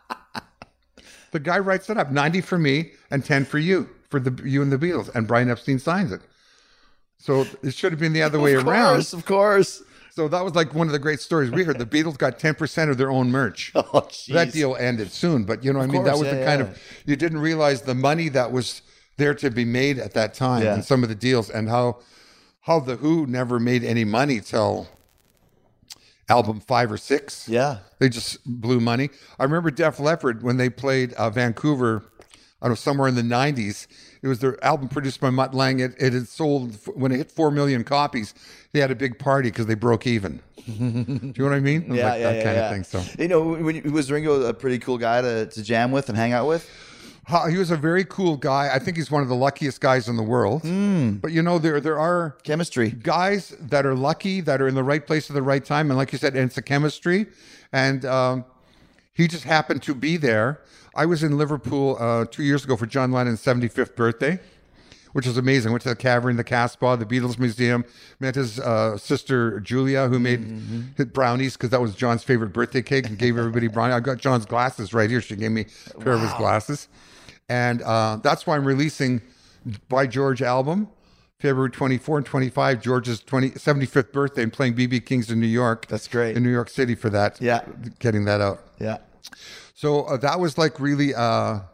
The guy writes it up, 90 for me and 10 for you and the Beatles. And Brian Epstein signs it. So it should have been the other way around. Of course. So that was like one of the great stories we heard. The Beatles got 10% of their own merch. Oh, jeez. That deal ended soon, but you know what I mean? That was the kind of, you didn't realize the money that was there to be made at that time and some of the deals, and how The Who never made any money till album 5 or 6. Yeah. They just blew money. I remember Def Leppard when they played Vancouver, I don't know, somewhere in the 90s. It was their album produced by Mutt Lange. It had sold, when it hit 4 million copies, they had a big party because they broke even. Do you know what I mean? It was like that kind of thing. So, you know, was Ringo a pretty cool guy to jam with and hang out with? He was a very cool guy. I think he's one of the luckiest guys in the world. But you know, there are Chemistry. guys that are lucky, that are in the right place at the right time, and like you said, it's a chemistry. And he just happened to be there. I was in Liverpool 2 years ago for John Lennon's 75th birthday, which was amazing. Went to the Cavern, the Casbah, the Beatles Museum. Met his sister Julia, who made brownies because that was John's favorite birthday cake, and gave everybody brownies. I got John's glasses right here. She gave me a pair of his glasses. And that's why I'm releasing By George album, February 24 and 25, George's 75th birthday, and playing B.B. King's in New York. That's great. In New York City for that. Yeah. Getting that out. Yeah. So that was like really, a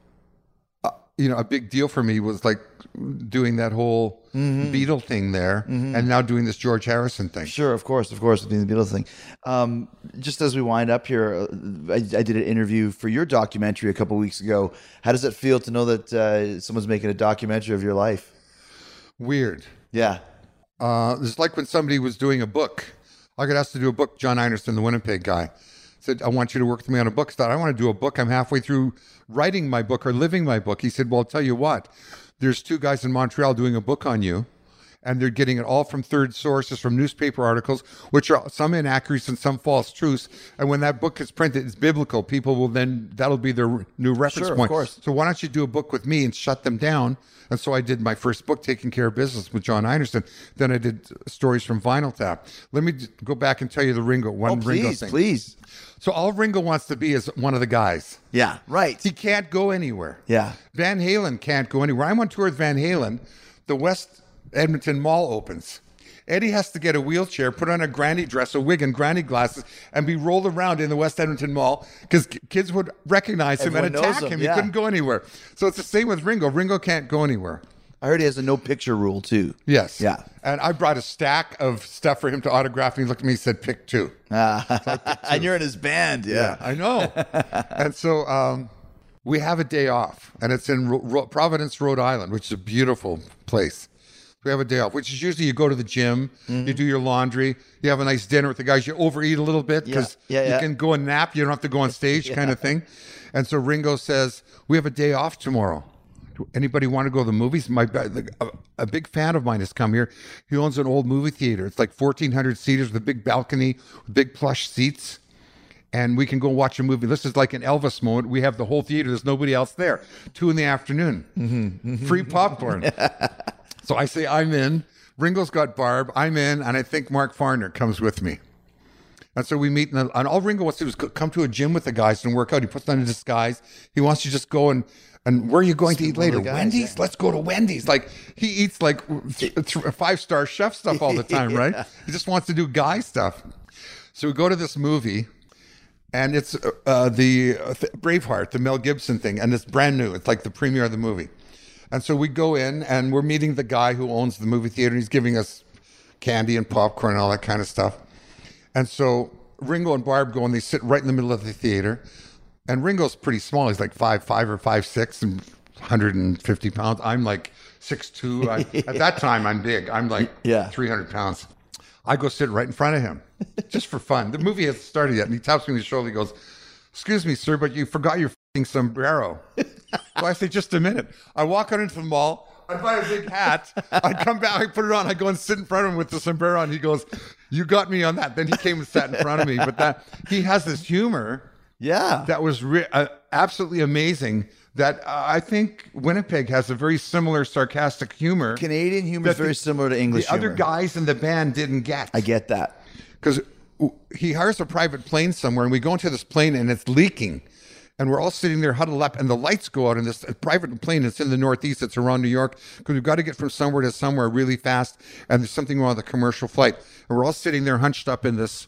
big deal for me, was like doing that whole Beatle thing there, and now doing this George Harrison thing. Sure, of course, doing the Beatles thing. Just as we wind up here, I did an interview for your documentary a couple weeks ago. How does it feel to know that someone's making a documentary of your life? Weird. Yeah. It's like when somebody was doing a book. I got asked to do a book, John Einerson, the Winnipeg guy. Said, I want you to work with me on a book. I thought, I want to do a book. I'm halfway through writing my book or living my book. He said, well, I'll tell you what. There's 2 guys in Montreal doing a book on you, and they're getting it all from third sources, from newspaper articles, which are some inaccuracies and some false truths. And when that book is printed, it's biblical. People will then, that'll be their new reference Sure, of point. course. So why don't you do a book with me and shut them down? And so I did my first book, Taking Care of Business, with John Einerson. Then I did stories from Vinyl Tap. Let me go back and tell you the Ringo Ringo thing. Please. So all Ringo wants to be is one of the guys. Yeah, right. He can't go anywhere. Yeah. Van Halen can't go anywhere. I'm on tour with Van Halen. The West Edmonton Mall opens. Eddie has to get a wheelchair, put on a granny dress, a wig, and granny glasses, and be rolled around in the West Edmonton Mall because kids would recognize him and Everyone knows attack him. yeah. He couldn't go anywhere. So it's the same with Ringo. Ringo can't go anywhere. I heard he has a no picture rule too. Yes. Yeah. And I brought a stack of stuff for him to autograph, and he looked at me and said, pick 2. And you're in his band. Yeah. I know. And so we have a day off, and it's in Providence, Rhode Island, which is a beautiful place. We have a day off, which is usually you go to the gym, you do your laundry, you have a nice dinner with the guys, you overeat a little bit because you can go and nap, you don't have to go on stage kind of thing. And so Ringo says, we have a day off tomorrow. Anybody want to go to the movies? A big fan of mine has come here. He owns an old movie theater. It's like 1,400 seaters with a big balcony, with big plush seats. And we can go watch a movie. This is like an Elvis moment. We have the whole theater. There's nobody else there. 2 p.m. Free popcorn. So I say, I'm in. Ringo's got Barb. I'm in. And I think Mark Farner comes with me. And so we meet. And all Ringo wants to do is come to a gym with the guys and work out. He puts on a disguise. He wants to just go and where are you going to eat later? guys, Wendy's? Let's go to Wendy's. Like, he eats like 5-star chef stuff all the time, right? He just wants to do guy stuff. So we go to this movie. And it's the Braveheart, the Mel Gibson thing. And it's brand new. It's like the premiere of the movie. And so we go in and we're meeting the guy who owns the movie theater. He's giving us candy and popcorn and all that kind of stuff. And so Ringo and Barb go and they sit right in the middle of the theater. And Ringo's pretty small. He's like 5'5" or 5'6" and 150 pounds. I'm like 6'2". At that time, I'm big. I'm like 300 pounds. I go sit right in front of him just for fun. The movie hasn't started yet. And he taps me on the shoulder. He goes, excuse me, sir, but you forgot your f***ing sombrero. So I say, just a minute. I walk out into the mall. I buy a big hat. I come back. I put it on. I go and sit in front of him with the sombrero on. He goes, you got me on that. Then he came and sat in front of me. But he has this humor. Yeah. That was absolutely amazing. That I think Winnipeg has a very similar sarcastic humor. Canadian humor is very similar to English humor. The other guys in the band didn't get. I get that. Because he hires a private plane somewhere, and we go into this plane, and it's leaking. And we're all sitting there huddled up, and the lights go out in this private plane. It's in the Northeast. It's around New York, because we've got to get from somewhere to somewhere really fast, and there's something wrong with the commercial flight. And we're all sitting there hunched up in this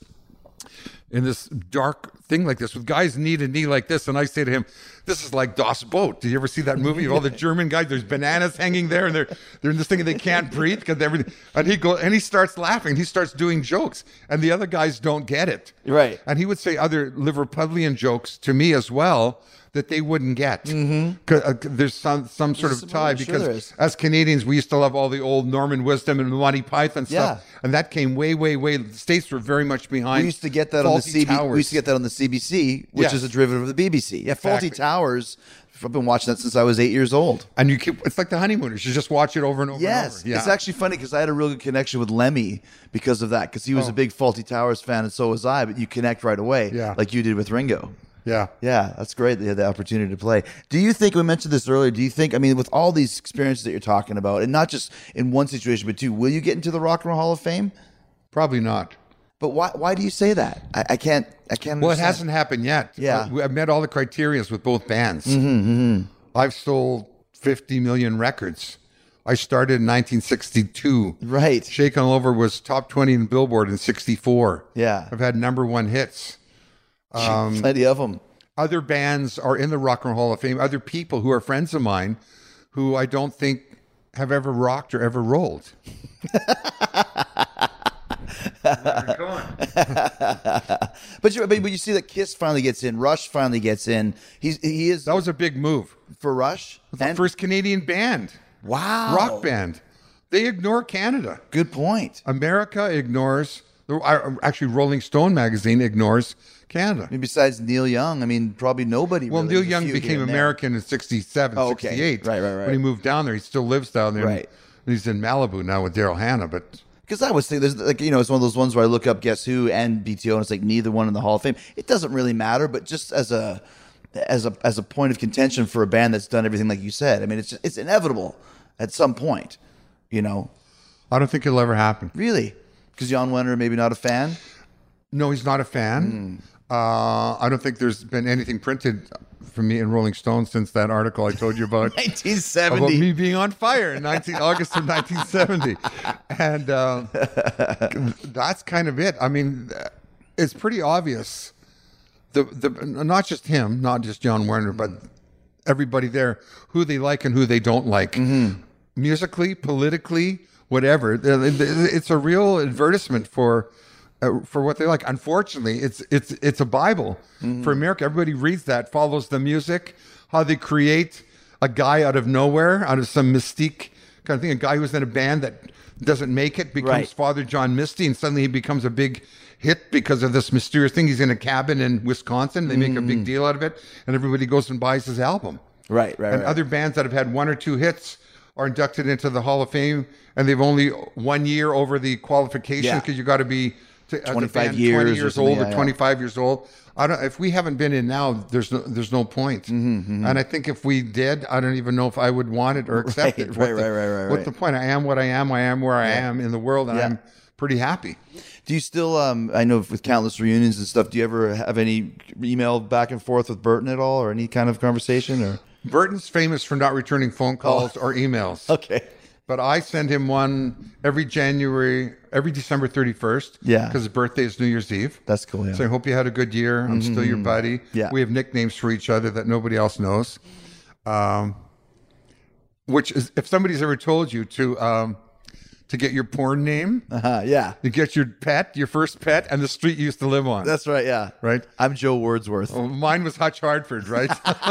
dark thing like this with guys knee to knee like this. And I say to him, this is like Das Boot. Did you ever see that movie of all the German guys? There's bananas hanging there and they're in this thing and they can't breathe because everything. And he starts laughing. He starts doing jokes and the other guys don't get it. Right. And he would say other Liverpudlian jokes to me as well that they wouldn't get. There's some sort of tie because as Canadians, we used to love all the old Norman Wisdom and Monty Python stuff. And that came way, the States were very much behind. We used to get that on the CBC. We used to get that on the CBC, which is a derivative of the BBC. Yeah, Faulty Towers. I've been watching that since I was 8 years old. And it's like The Honeymooners. You just watch it over and over and over. Yeah. It's actually funny because I had a real good connection with Lemmy because of that, because he was a big Faulty Towers fan and so was I, but you connect right away like you did with Ringo. Yeah. Yeah, that's great that you had the opportunity to play. Do you think, we mentioned this earlier, with all these experiences that you're talking about, and not just in one situation, but two, will you get into the Rock and Roll Hall of Fame? Probably not. But why do you say that? I can't understand. Well, it hasn't happened yet. Yeah. I've met all the criterias with both bands. I've sold 50 million records. I started in 1962. Right. Shakin' All Over was top 20 in Billboard in 64. Yeah. I've had #1 hits. Plenty of them. Other bands are in the Rock and Roll Hall of Fame. Other people who are friends of mine who I don't think have ever rocked or ever rolled. But you see that Kiss finally gets in. Rush finally gets in. He is. That was a big move. For Rush? The first Canadian band. Wow. Rock band. They ignore Canada. Good point. America ignores. Actually, Rolling Stone magazine ignores Canada. I mean, besides Neil Young, probably nobody. Well, really. Neil Young became American in 67, 68. Right. When he moved down there, he still lives down there. Right. He's in Malibu now with Daryl Hannah, but... Because I was thinking, it's one of those ones where I look up Guess Who and BTO, and it's like neither one in the Hall of Fame. It doesn't really matter, but just as a point of contention for a band that's done everything like you said, it's inevitable at some point, I don't think it'll ever happen. Really? Because Jan Wenner maybe not a fan? No, he's not a fan. I don't think there's been anything printed from me in Rolling Stone since that article I told you about. 1970. About me being on fire in August of 1970. And that's kind of it. It's pretty obvious. Not just him, not just Jan Wenner, but everybody there, who they like and who they don't like. Musically, politically, whatever. It's a real advertisement for what they like. Unfortunately, it's a Bible for America. Everybody reads that, follows the music, how they create a guy out of nowhere, out of some mystique kind of thing. A guy who's in a band that doesn't make it becomes Right. Father John Misty, and suddenly he becomes a big hit because of this mysterious thing. He's in a cabin in Wisconsin. They make a big deal out of it, and everybody goes and buys his album. Right. And other bands that have had 1 or 2 hits are inducted into the Hall of Fame, and they've only 1 year over the qualification Yeah. because you got to be as a 25 band, years 20 or years something, old or yeah. 25 years old. I don't. If we haven't been in now, there's no point. And I think if we did, I don't even know if I would want it or accept Right, it. right. What's the point? I am what I am. I am where I am in the world, and Yeah. I'm pretty happy. Do you still? I know with countless reunions and stuff. Do you ever have any email back and forth with Burton at all, or any kind of conversation? Or Burton's famous for not returning phone calls or emails. okay, But I send him one every December 31st. Yeah. Because his birthday is New Year's Eve. that's cool. Yeah. So I hope you had a good year. I'm still your buddy. Yeah. We have nicknames for each other that nobody else knows. Which is, if somebody's ever told you to get your porn name, Yeah. you get your pet, your first pet, and the street you used to live on. That's right. Yeah. Right. I'm Joe Wordsworth. Well, mine was Hutch Hartford, right?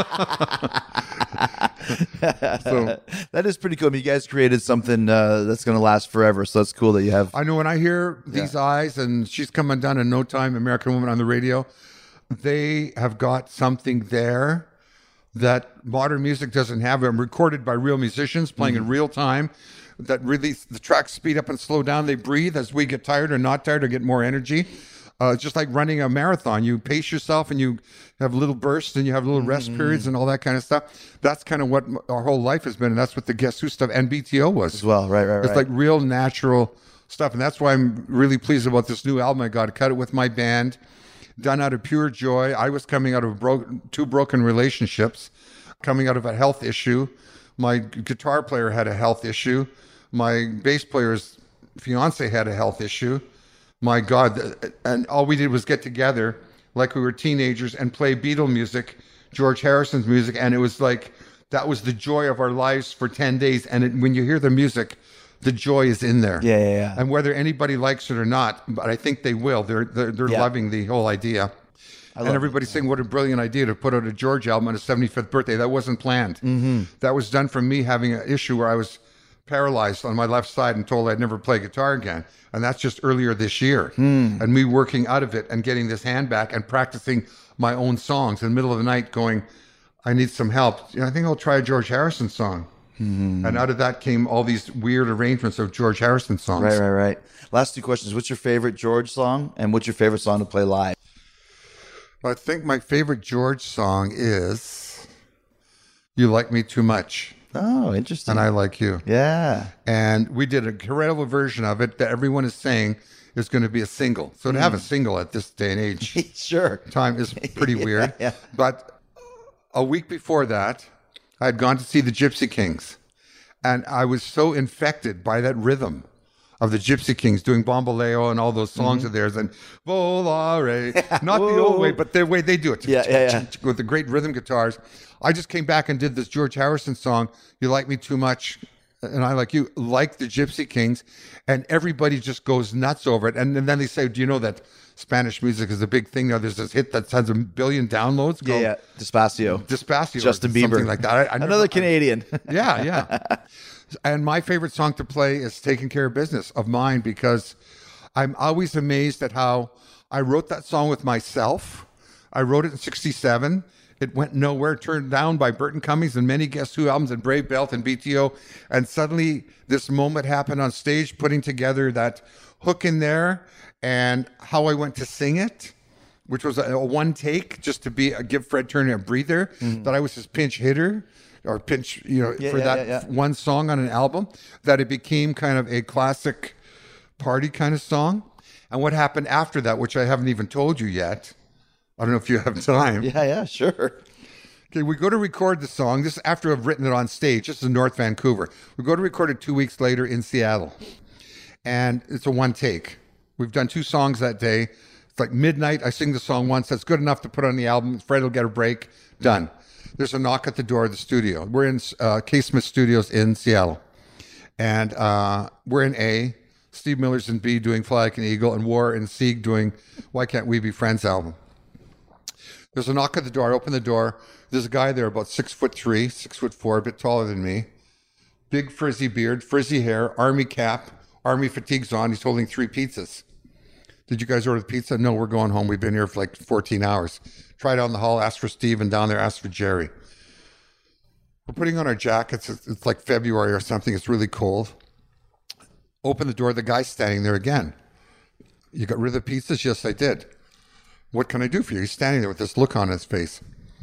So That is pretty cool. I mean, you guys created something that's going to last forever. So that's cool that you have. I know when I hear These Eyes and She's Come Undone in No Time, American Woman on the radio, they have got something there that modern music doesn't have. I'm recorded by real musicians playing in real time. That really, the tracks speed up and slow down. They breathe as we get tired or not tired or get more energy. It's just like running a marathon. You pace yourself and you have little bursts and you have little rest periods and all that kind of stuff. That's kind of what our whole life has been. And that's what the Guess Who stuff and BTO was As well. Right. It's like real natural stuff. And that's why I'm really pleased about this new album I got. I cut it with my band, done out of pure joy. I was coming out of 2 broken relationships, coming out of a health issue. My guitar player had a health issue. My bass player's fiance had a health issue. My God. And all we did was get together like we were teenagers and play Beatle music, George Harrison's music. And it was like, that was the joy of our lives for 10 days. And when you hear the music, the joy is in there. Yeah. And whether anybody likes it or not, but I think they will. They're Yeah. loving the whole idea. And everybody's saying, what a brilliant idea to put out a George album on his 75th birthday. That wasn't planned. That was done from me having an issue where I was paralyzed on my left side and told I'd never play guitar again. And that's just earlier this year. And me working out of it and getting this hand back and practicing my own songs in the middle of the night going, I need some help. I think I'll try a George Harrison song. And out of that came all these weird arrangements of George Harrison songs. Right. Last 2 questions. What's your favorite George song, and what's your favorite song to play live? I think my favorite George song is You Like Me Too Much. Oh, interesting. And I Like You. Yeah. And we did a incredible version of it that everyone is saying is going to be a single. So to have a single at this day and age, Sure. time is pretty weird. Yeah. But a week before that, I had gone to see the Gypsy Kings. And I was so infected by that rhythm of the Gypsy Kings doing Bombaleo and all those songs of theirs and Volare. Not the old way, but the way they do it. Yeah. With the great rhythm guitars. I just came back and did this George Harrison song, You Like Me Too Much, and I Like You, like the Gypsy Kings. And everybody just goes nuts over it. And then they say, do you know that Spanish music is a big thing now? There's this hit that has 1 billion downloads called Yeah. Despacio. Despacio. Justin or Bieber. something like that. Another Canadian. Yeah. And my favorite song to play is Taking Care of Business of mine because I'm always amazed at how I wrote that song with myself. I wrote it in 1967. It went nowhere, turned down by Burton Cummings and many Guess Who albums and Brave Belt and BTO. And suddenly this moment happened on stage, putting together that hook in there and how I went to sing it, which was a one take just to give Fred Turner a breather, that I was his pinch hitter. Or pinch, for that one song on an album, that it became kind of a classic party kind of song. And what happened after that, which I haven't even told you yet, I don't know if you have time. Yeah, sure. Okay, we go to record the song. This is after I've written it on stage. This is in North Vancouver. We go to record it 2 weeks later in Seattle. And it's a one take. We've done 2 songs that day. It's like midnight. I sing the song once. That's good enough to put on the album. Fred will get a break. Done. There's a knock at the door of the studio. We're in K. Smith Studios in Seattle. And we're in A. Steve Miller's in B doing Fly Like an Eagle, and War and Sieg doing Why Can't We Be Friends album. There's a knock at the door. I open the door. There's a guy there about 6'3", 6'4", a bit taller than me. big frizzy beard, frizzy hair, army cap, army fatigues on. He's holding 3 pizzas. Did you guys order the pizza? No, we're going home. We've been here for like 14 hours. Tried out in the hall, asked for Steve, and down there asked for Jerry. We're putting on our jackets. It's like February or something. It's really cold. Open the door. The guy's standing there again. You got rid of the pizzas? Yes, I did. What can I do for you? He's standing there with this look on his face.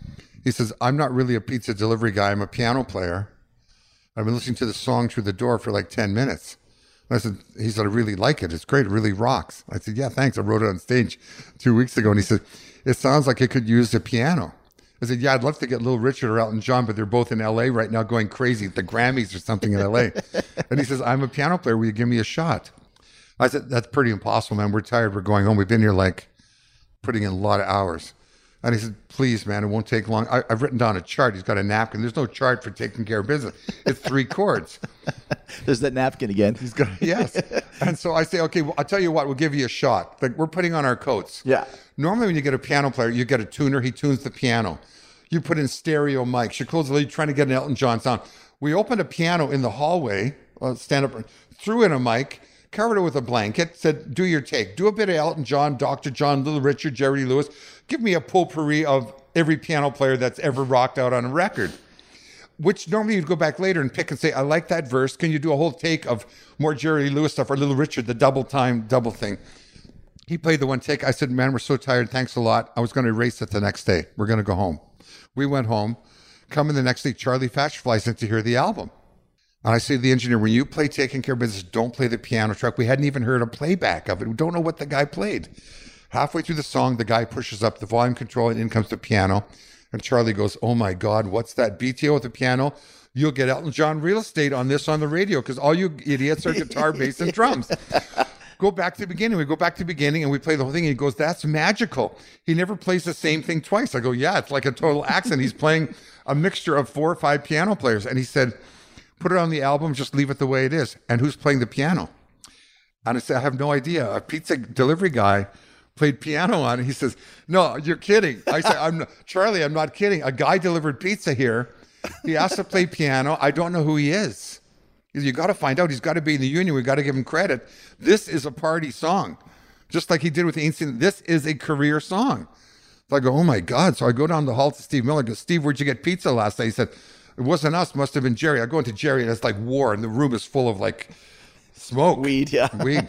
He says, I'm not really a pizza delivery guy. I'm a piano player. I've been listening to the song through the door for like 10 minutes. And he said, I really like it. It's great. It really rocks. I said, yeah, thanks. I wrote it on stage 2 weeks ago. And he said, it sounds like it could use a piano. I said, yeah, I'd love to get Little Richard or Elton John, but they're both in LA right now going crazy at the Grammys or something in LA. And he says, I'm a piano player. Will you give me a shot? I said, that's pretty impossible, man. We're tired. We're going home. We've been here like putting in a lot of hours. And he said, please, man, it won't take long. I've written down a chart. He's got a napkin. There's no chart for taking care of business. It's 3 chords. There's that napkin again. He's got, yes. And so I say, okay, well, I'll tell you what, we'll give you a shot. Like, we're putting on our coats. Yeah. Normally when you get a piano player, you get a tuner. He tunes the piano. You put in stereo mics. You close the lid, trying to get an Elton John sound. We opened a piano in the hallway, stand up, threw in a mic, covered it with a blanket, said, do your take. Do a bit of Elton John, Dr. John, Little Richard, Jerry Lee Lewis. Give me a potpourri of every piano player that's ever rocked out on a record. Which normally you'd go back later and pick and say, I like that verse. Can you do a whole take of more Jerry Lee Lewis stuff or Little Richard, the double thing? He played the one take. I said, man, we're so tired. Thanks a lot. I was going to erase it the next day. We're going to go home. We went home. Coming the next day, Charlie Fash flies in to hear the album. And I say to the engineer, when you play Taking Care of Business, don't play the piano track. We hadn't even heard a playback of it. We don't know what the guy played. Halfway through the song, the guy pushes up the volume control and in comes the piano. And Charlie goes, oh my God, what's that? BTO with the piano? You'll get Elton John real estate on this on the radio because all you idiots are guitar, bass, and drums. Go back to the beginning. We go back to the beginning and we play the whole thing. And he goes, that's magical. He never plays the same thing twice. I go, yeah, it's like a total accident. He's playing a mixture of 4 or 5 piano players. And he said, put it on the album, just leave it the way it is. And who's playing the piano? And I said, I have no idea. A pizza delivery guy played piano on it. He says, no, you're kidding. I said, Charlie, I'm not kidding. A guy delivered pizza here. He asked to play piano. I don't know who he is. You got to find out. He's got to be in the union. We got to give him credit. This is a party song. Just like he did with Einstein. This is a career song. So I go, oh my God. So I go down the hall to Steve Miller. I go, Steve, where'd you get pizza last night? He said, it wasn't us. Must have been Jerry. I go into Jerry and it's like war. And the room is full of like smoke. Weed, yeah. Weed.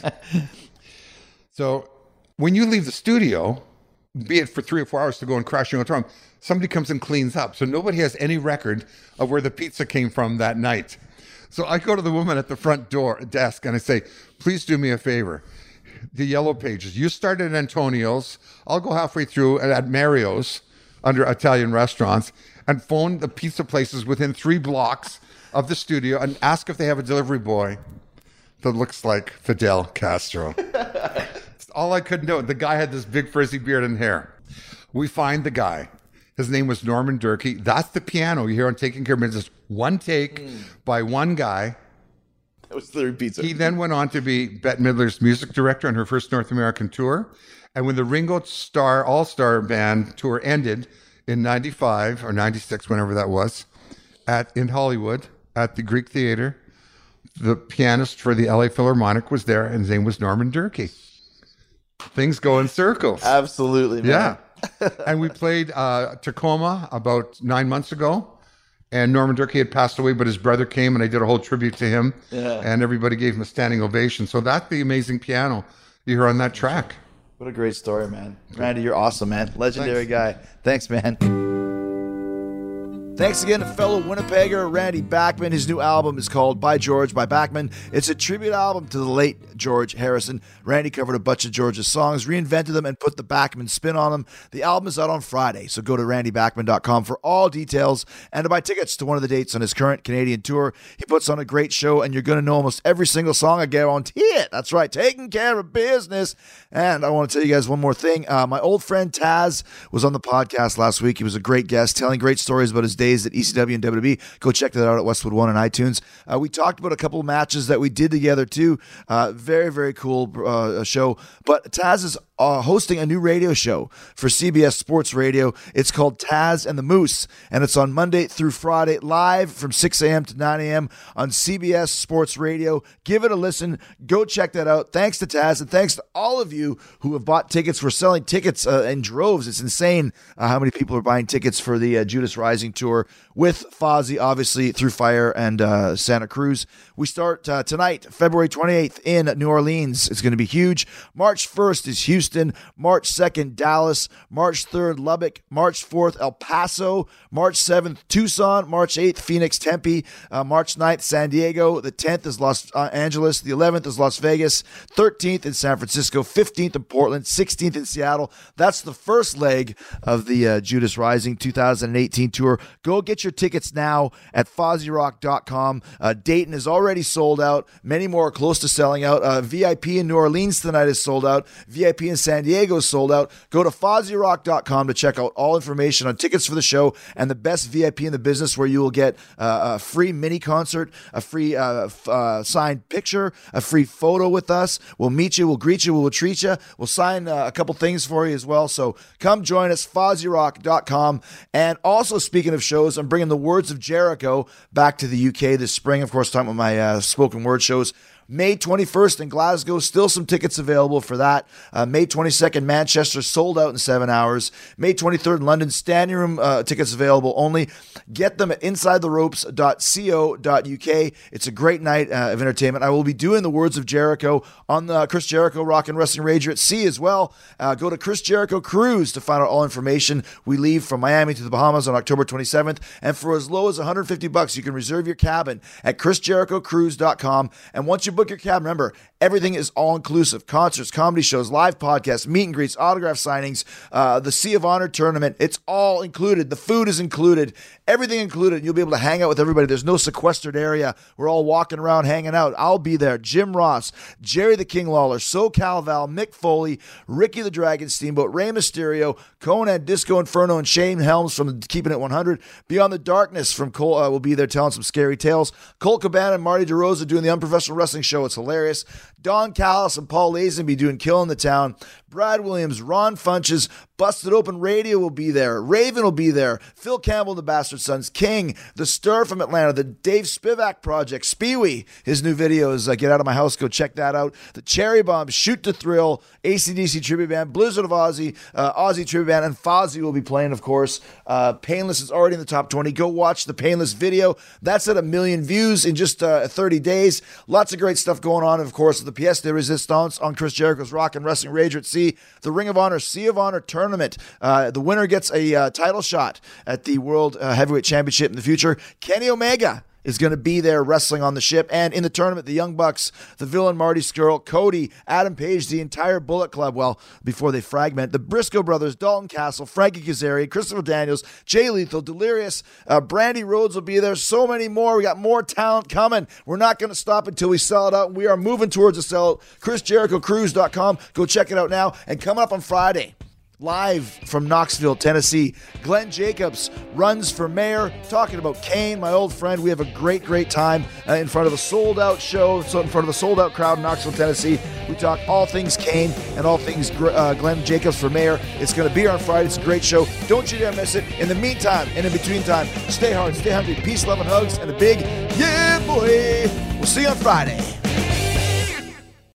So when you leave the studio, be it for 3 or 4 hours to go and crash your own drum, somebody comes and cleans up. So nobody has any record of where the pizza came from that night. So I go to the woman at the front desk and I say, please do me a favor. The Yellow Pages. You start at Antonio's. I'll go halfway through at Mario's under Italian restaurants and phone the pizza places within 3 blocks of the studio and ask if they have a delivery boy that looks like Fidel Castro. That's all I could know. The guy had this big frizzy beard and hair. We find the guy. His name was Norman Durkee. That's the piano you hear on Taking Care of Business. One take by one guy. That was the pizza. He then went on to be Bette Midler's music director on her first North American tour. And when the Ringo Starr All-Star Band tour ended in 95 or 96, whenever that was, in Hollywood at the Greek Theater, the pianist for the LA Philharmonic was there, and his name was Norman Durkee. Things go in circles. Absolutely, man. Yeah. And we played Tacoma about 9 months ago. And Norman Durkee had passed away, but his brother came and I did a whole tribute to him. Yeah. And everybody gave him a standing ovation. So that's the amazing piano you hear on that track. What a great story, man. Randy, you're awesome, man. Legendary guy. Thanks, man. Thanks again to fellow Winnipegger Randy Bachman. His new album is called By George by Bachman. It's a tribute album to the late George Harrison. Randy covered a bunch of George's songs, reinvented them, and put the Bachman spin on them. The album is out on Friday, so go to randybachman.com for all details and to buy tickets to one of the dates on his current Canadian tour. He puts on a great show, and you're going to know almost every single song. I guarantee it. That's right, Taking Care of Business. And I want to tell you guys one more thing. My old friend Taz was on the podcast last week. He was a great guest, telling great stories about his days days at ECW and WWE. Go check that out at Westwood One on iTunes. We talked about a couple of matches that we did together too. Very, very cool show. But Taz is hosting a new radio show for CBS Sports Radio. It's called Taz and the Moose, and it's on Monday through Friday, live from 6 a.m. to 9 a.m. on CBS Sports Radio. Give it a listen. Go check that out. Thanks to Taz, and thanks to all of you who have bought tickets. We're selling tickets in droves. It's insane how many people are buying tickets for the Judas Rising tour with Fozzy, obviously, through Fire and Santa Cruz. We start tonight, February 28th in New Orleans. It's going to be huge. March 1st is Houston. March 2nd, Dallas. March 3rd, Lubbock. March 4th, El Paso. March 7th, Tucson. March 8th, Phoenix, Tempe. March 9th, San Diego. The 10th is Los Angeles. The 11th is Las Vegas. 13th in San Francisco. 15th in Portland. 16th in Seattle. That's the first leg of the Judas Rising 2018 tour. Go get your tickets now at FozzyRock.com. Dayton is already sold out. Many more are close to selling out. VIP in New Orleans tonight is sold out. VIP in San Diego is sold out. Go to FozzyRock.com to check out all information on tickets for the show and the best VIP in the business, where you will get a free mini concert, a free signed picture, a free photo with us. We'll meet you, we'll greet you, we'll treat you. We'll sign a couple things for you as well. So come join us, FozzyRock.com. And also, speaking of shows, I'm bringing the Words of Jericho back to the UK this spring. Of course, talking about my spoken word shows. May 21st in Glasgow, still some tickets available for that. May 22nd, Manchester, sold out in 7 hours. May 23rd in London, standing room tickets available only. Get them at insidetheropes.co.uk. It's a great night of entertainment. I will be doing the Words of Jericho on the Chris Jericho Rock and Wrestling Rager at Sea as well. Go to Chris Jericho Cruise to find out all information. We leave from Miami to the Bahamas on October 27th, and for as low as $150, you can reserve your cabin at chrisjerichocruise.com. And once you book your cab, remember, everything is all-inclusive. Concerts, comedy shows, live podcasts, meet and greets, autograph signings, the Sea of Honor tournament. It's all included. The food is included. Everything included. You'll be able to hang out with everybody. There's no sequestered area. We're all walking around hanging out. I'll be there. Jim Ross, Jerry the King Lawler, SoCal Val, Mick Foley, Ricky the Dragon Steamboat, Rey Mysterio, Conan, Disco Inferno, and Shane Helms from Keeping It 100. Beyond the Darkness from Cole will be there telling some scary tales. Colt Cabana and Marty DeRosa doing the Unprofessional Wrestling Show. It's hilarious. Don Callis and Paul Lazenby doing Killing the Town. Brad Williams, Ron Funches, Busted Open Radio will be there. Raven will be there. Phil Campbell, the Bastard Sons, King, The Stir from Atlanta, the Dave Spivak Project, Speewee, his new video is Get Out of My House. Go check that out. The Cherry Bombs, Shoot to Thrill, AC/DC Tribute Band, Blizzard of Ozzy, Ozzy Tribute Band, and Fozzy will be playing, of course. Painless is already in the top 20. Go watch the Painless video. That's at 1 million views in just 30 days. Lots of great stuff going on, of course, the Pièce de Resistance on Chris Jericho's Rock and Wrestling Rager at Sea. The Ring of Honor, Sea of Honor tournament. The winner gets a title shot at the World Heavyweight Championship in the future. Kenny Omega is going to be there wrestling on the ship. And in the tournament, the Young Bucks, the Villain, Marty Scurll, Cody, Adam Page, the entire Bullet Club, well, before they fragment, the Briscoe brothers, Dalton Castle, Frankie Kazarian, Christopher Daniels, Jay Lethal, Delirious, Brandy Rhodes will be there. So many more. We got more talent coming. We're not going to stop until we sell it out. We are moving towards a sellout. ChrisJerichoCruise.com. Go check it out now. And coming up on Friday, live from Knoxville, Tennessee, Glenn Jacobs runs for mayor, talking about Kane, my old friend. We have a great, great time in front of a sold-out show, so in front of a sold-out crowd in Knoxville, Tennessee. We talk all things Kane and all things Glenn Jacobs for mayor. It's going to be here on Friday. It's a great show. Don't you dare miss it. In the meantime and in between time, stay hard, stay hungry, peace, love, and hugs, and a big yeah, boy. We'll see you on Friday.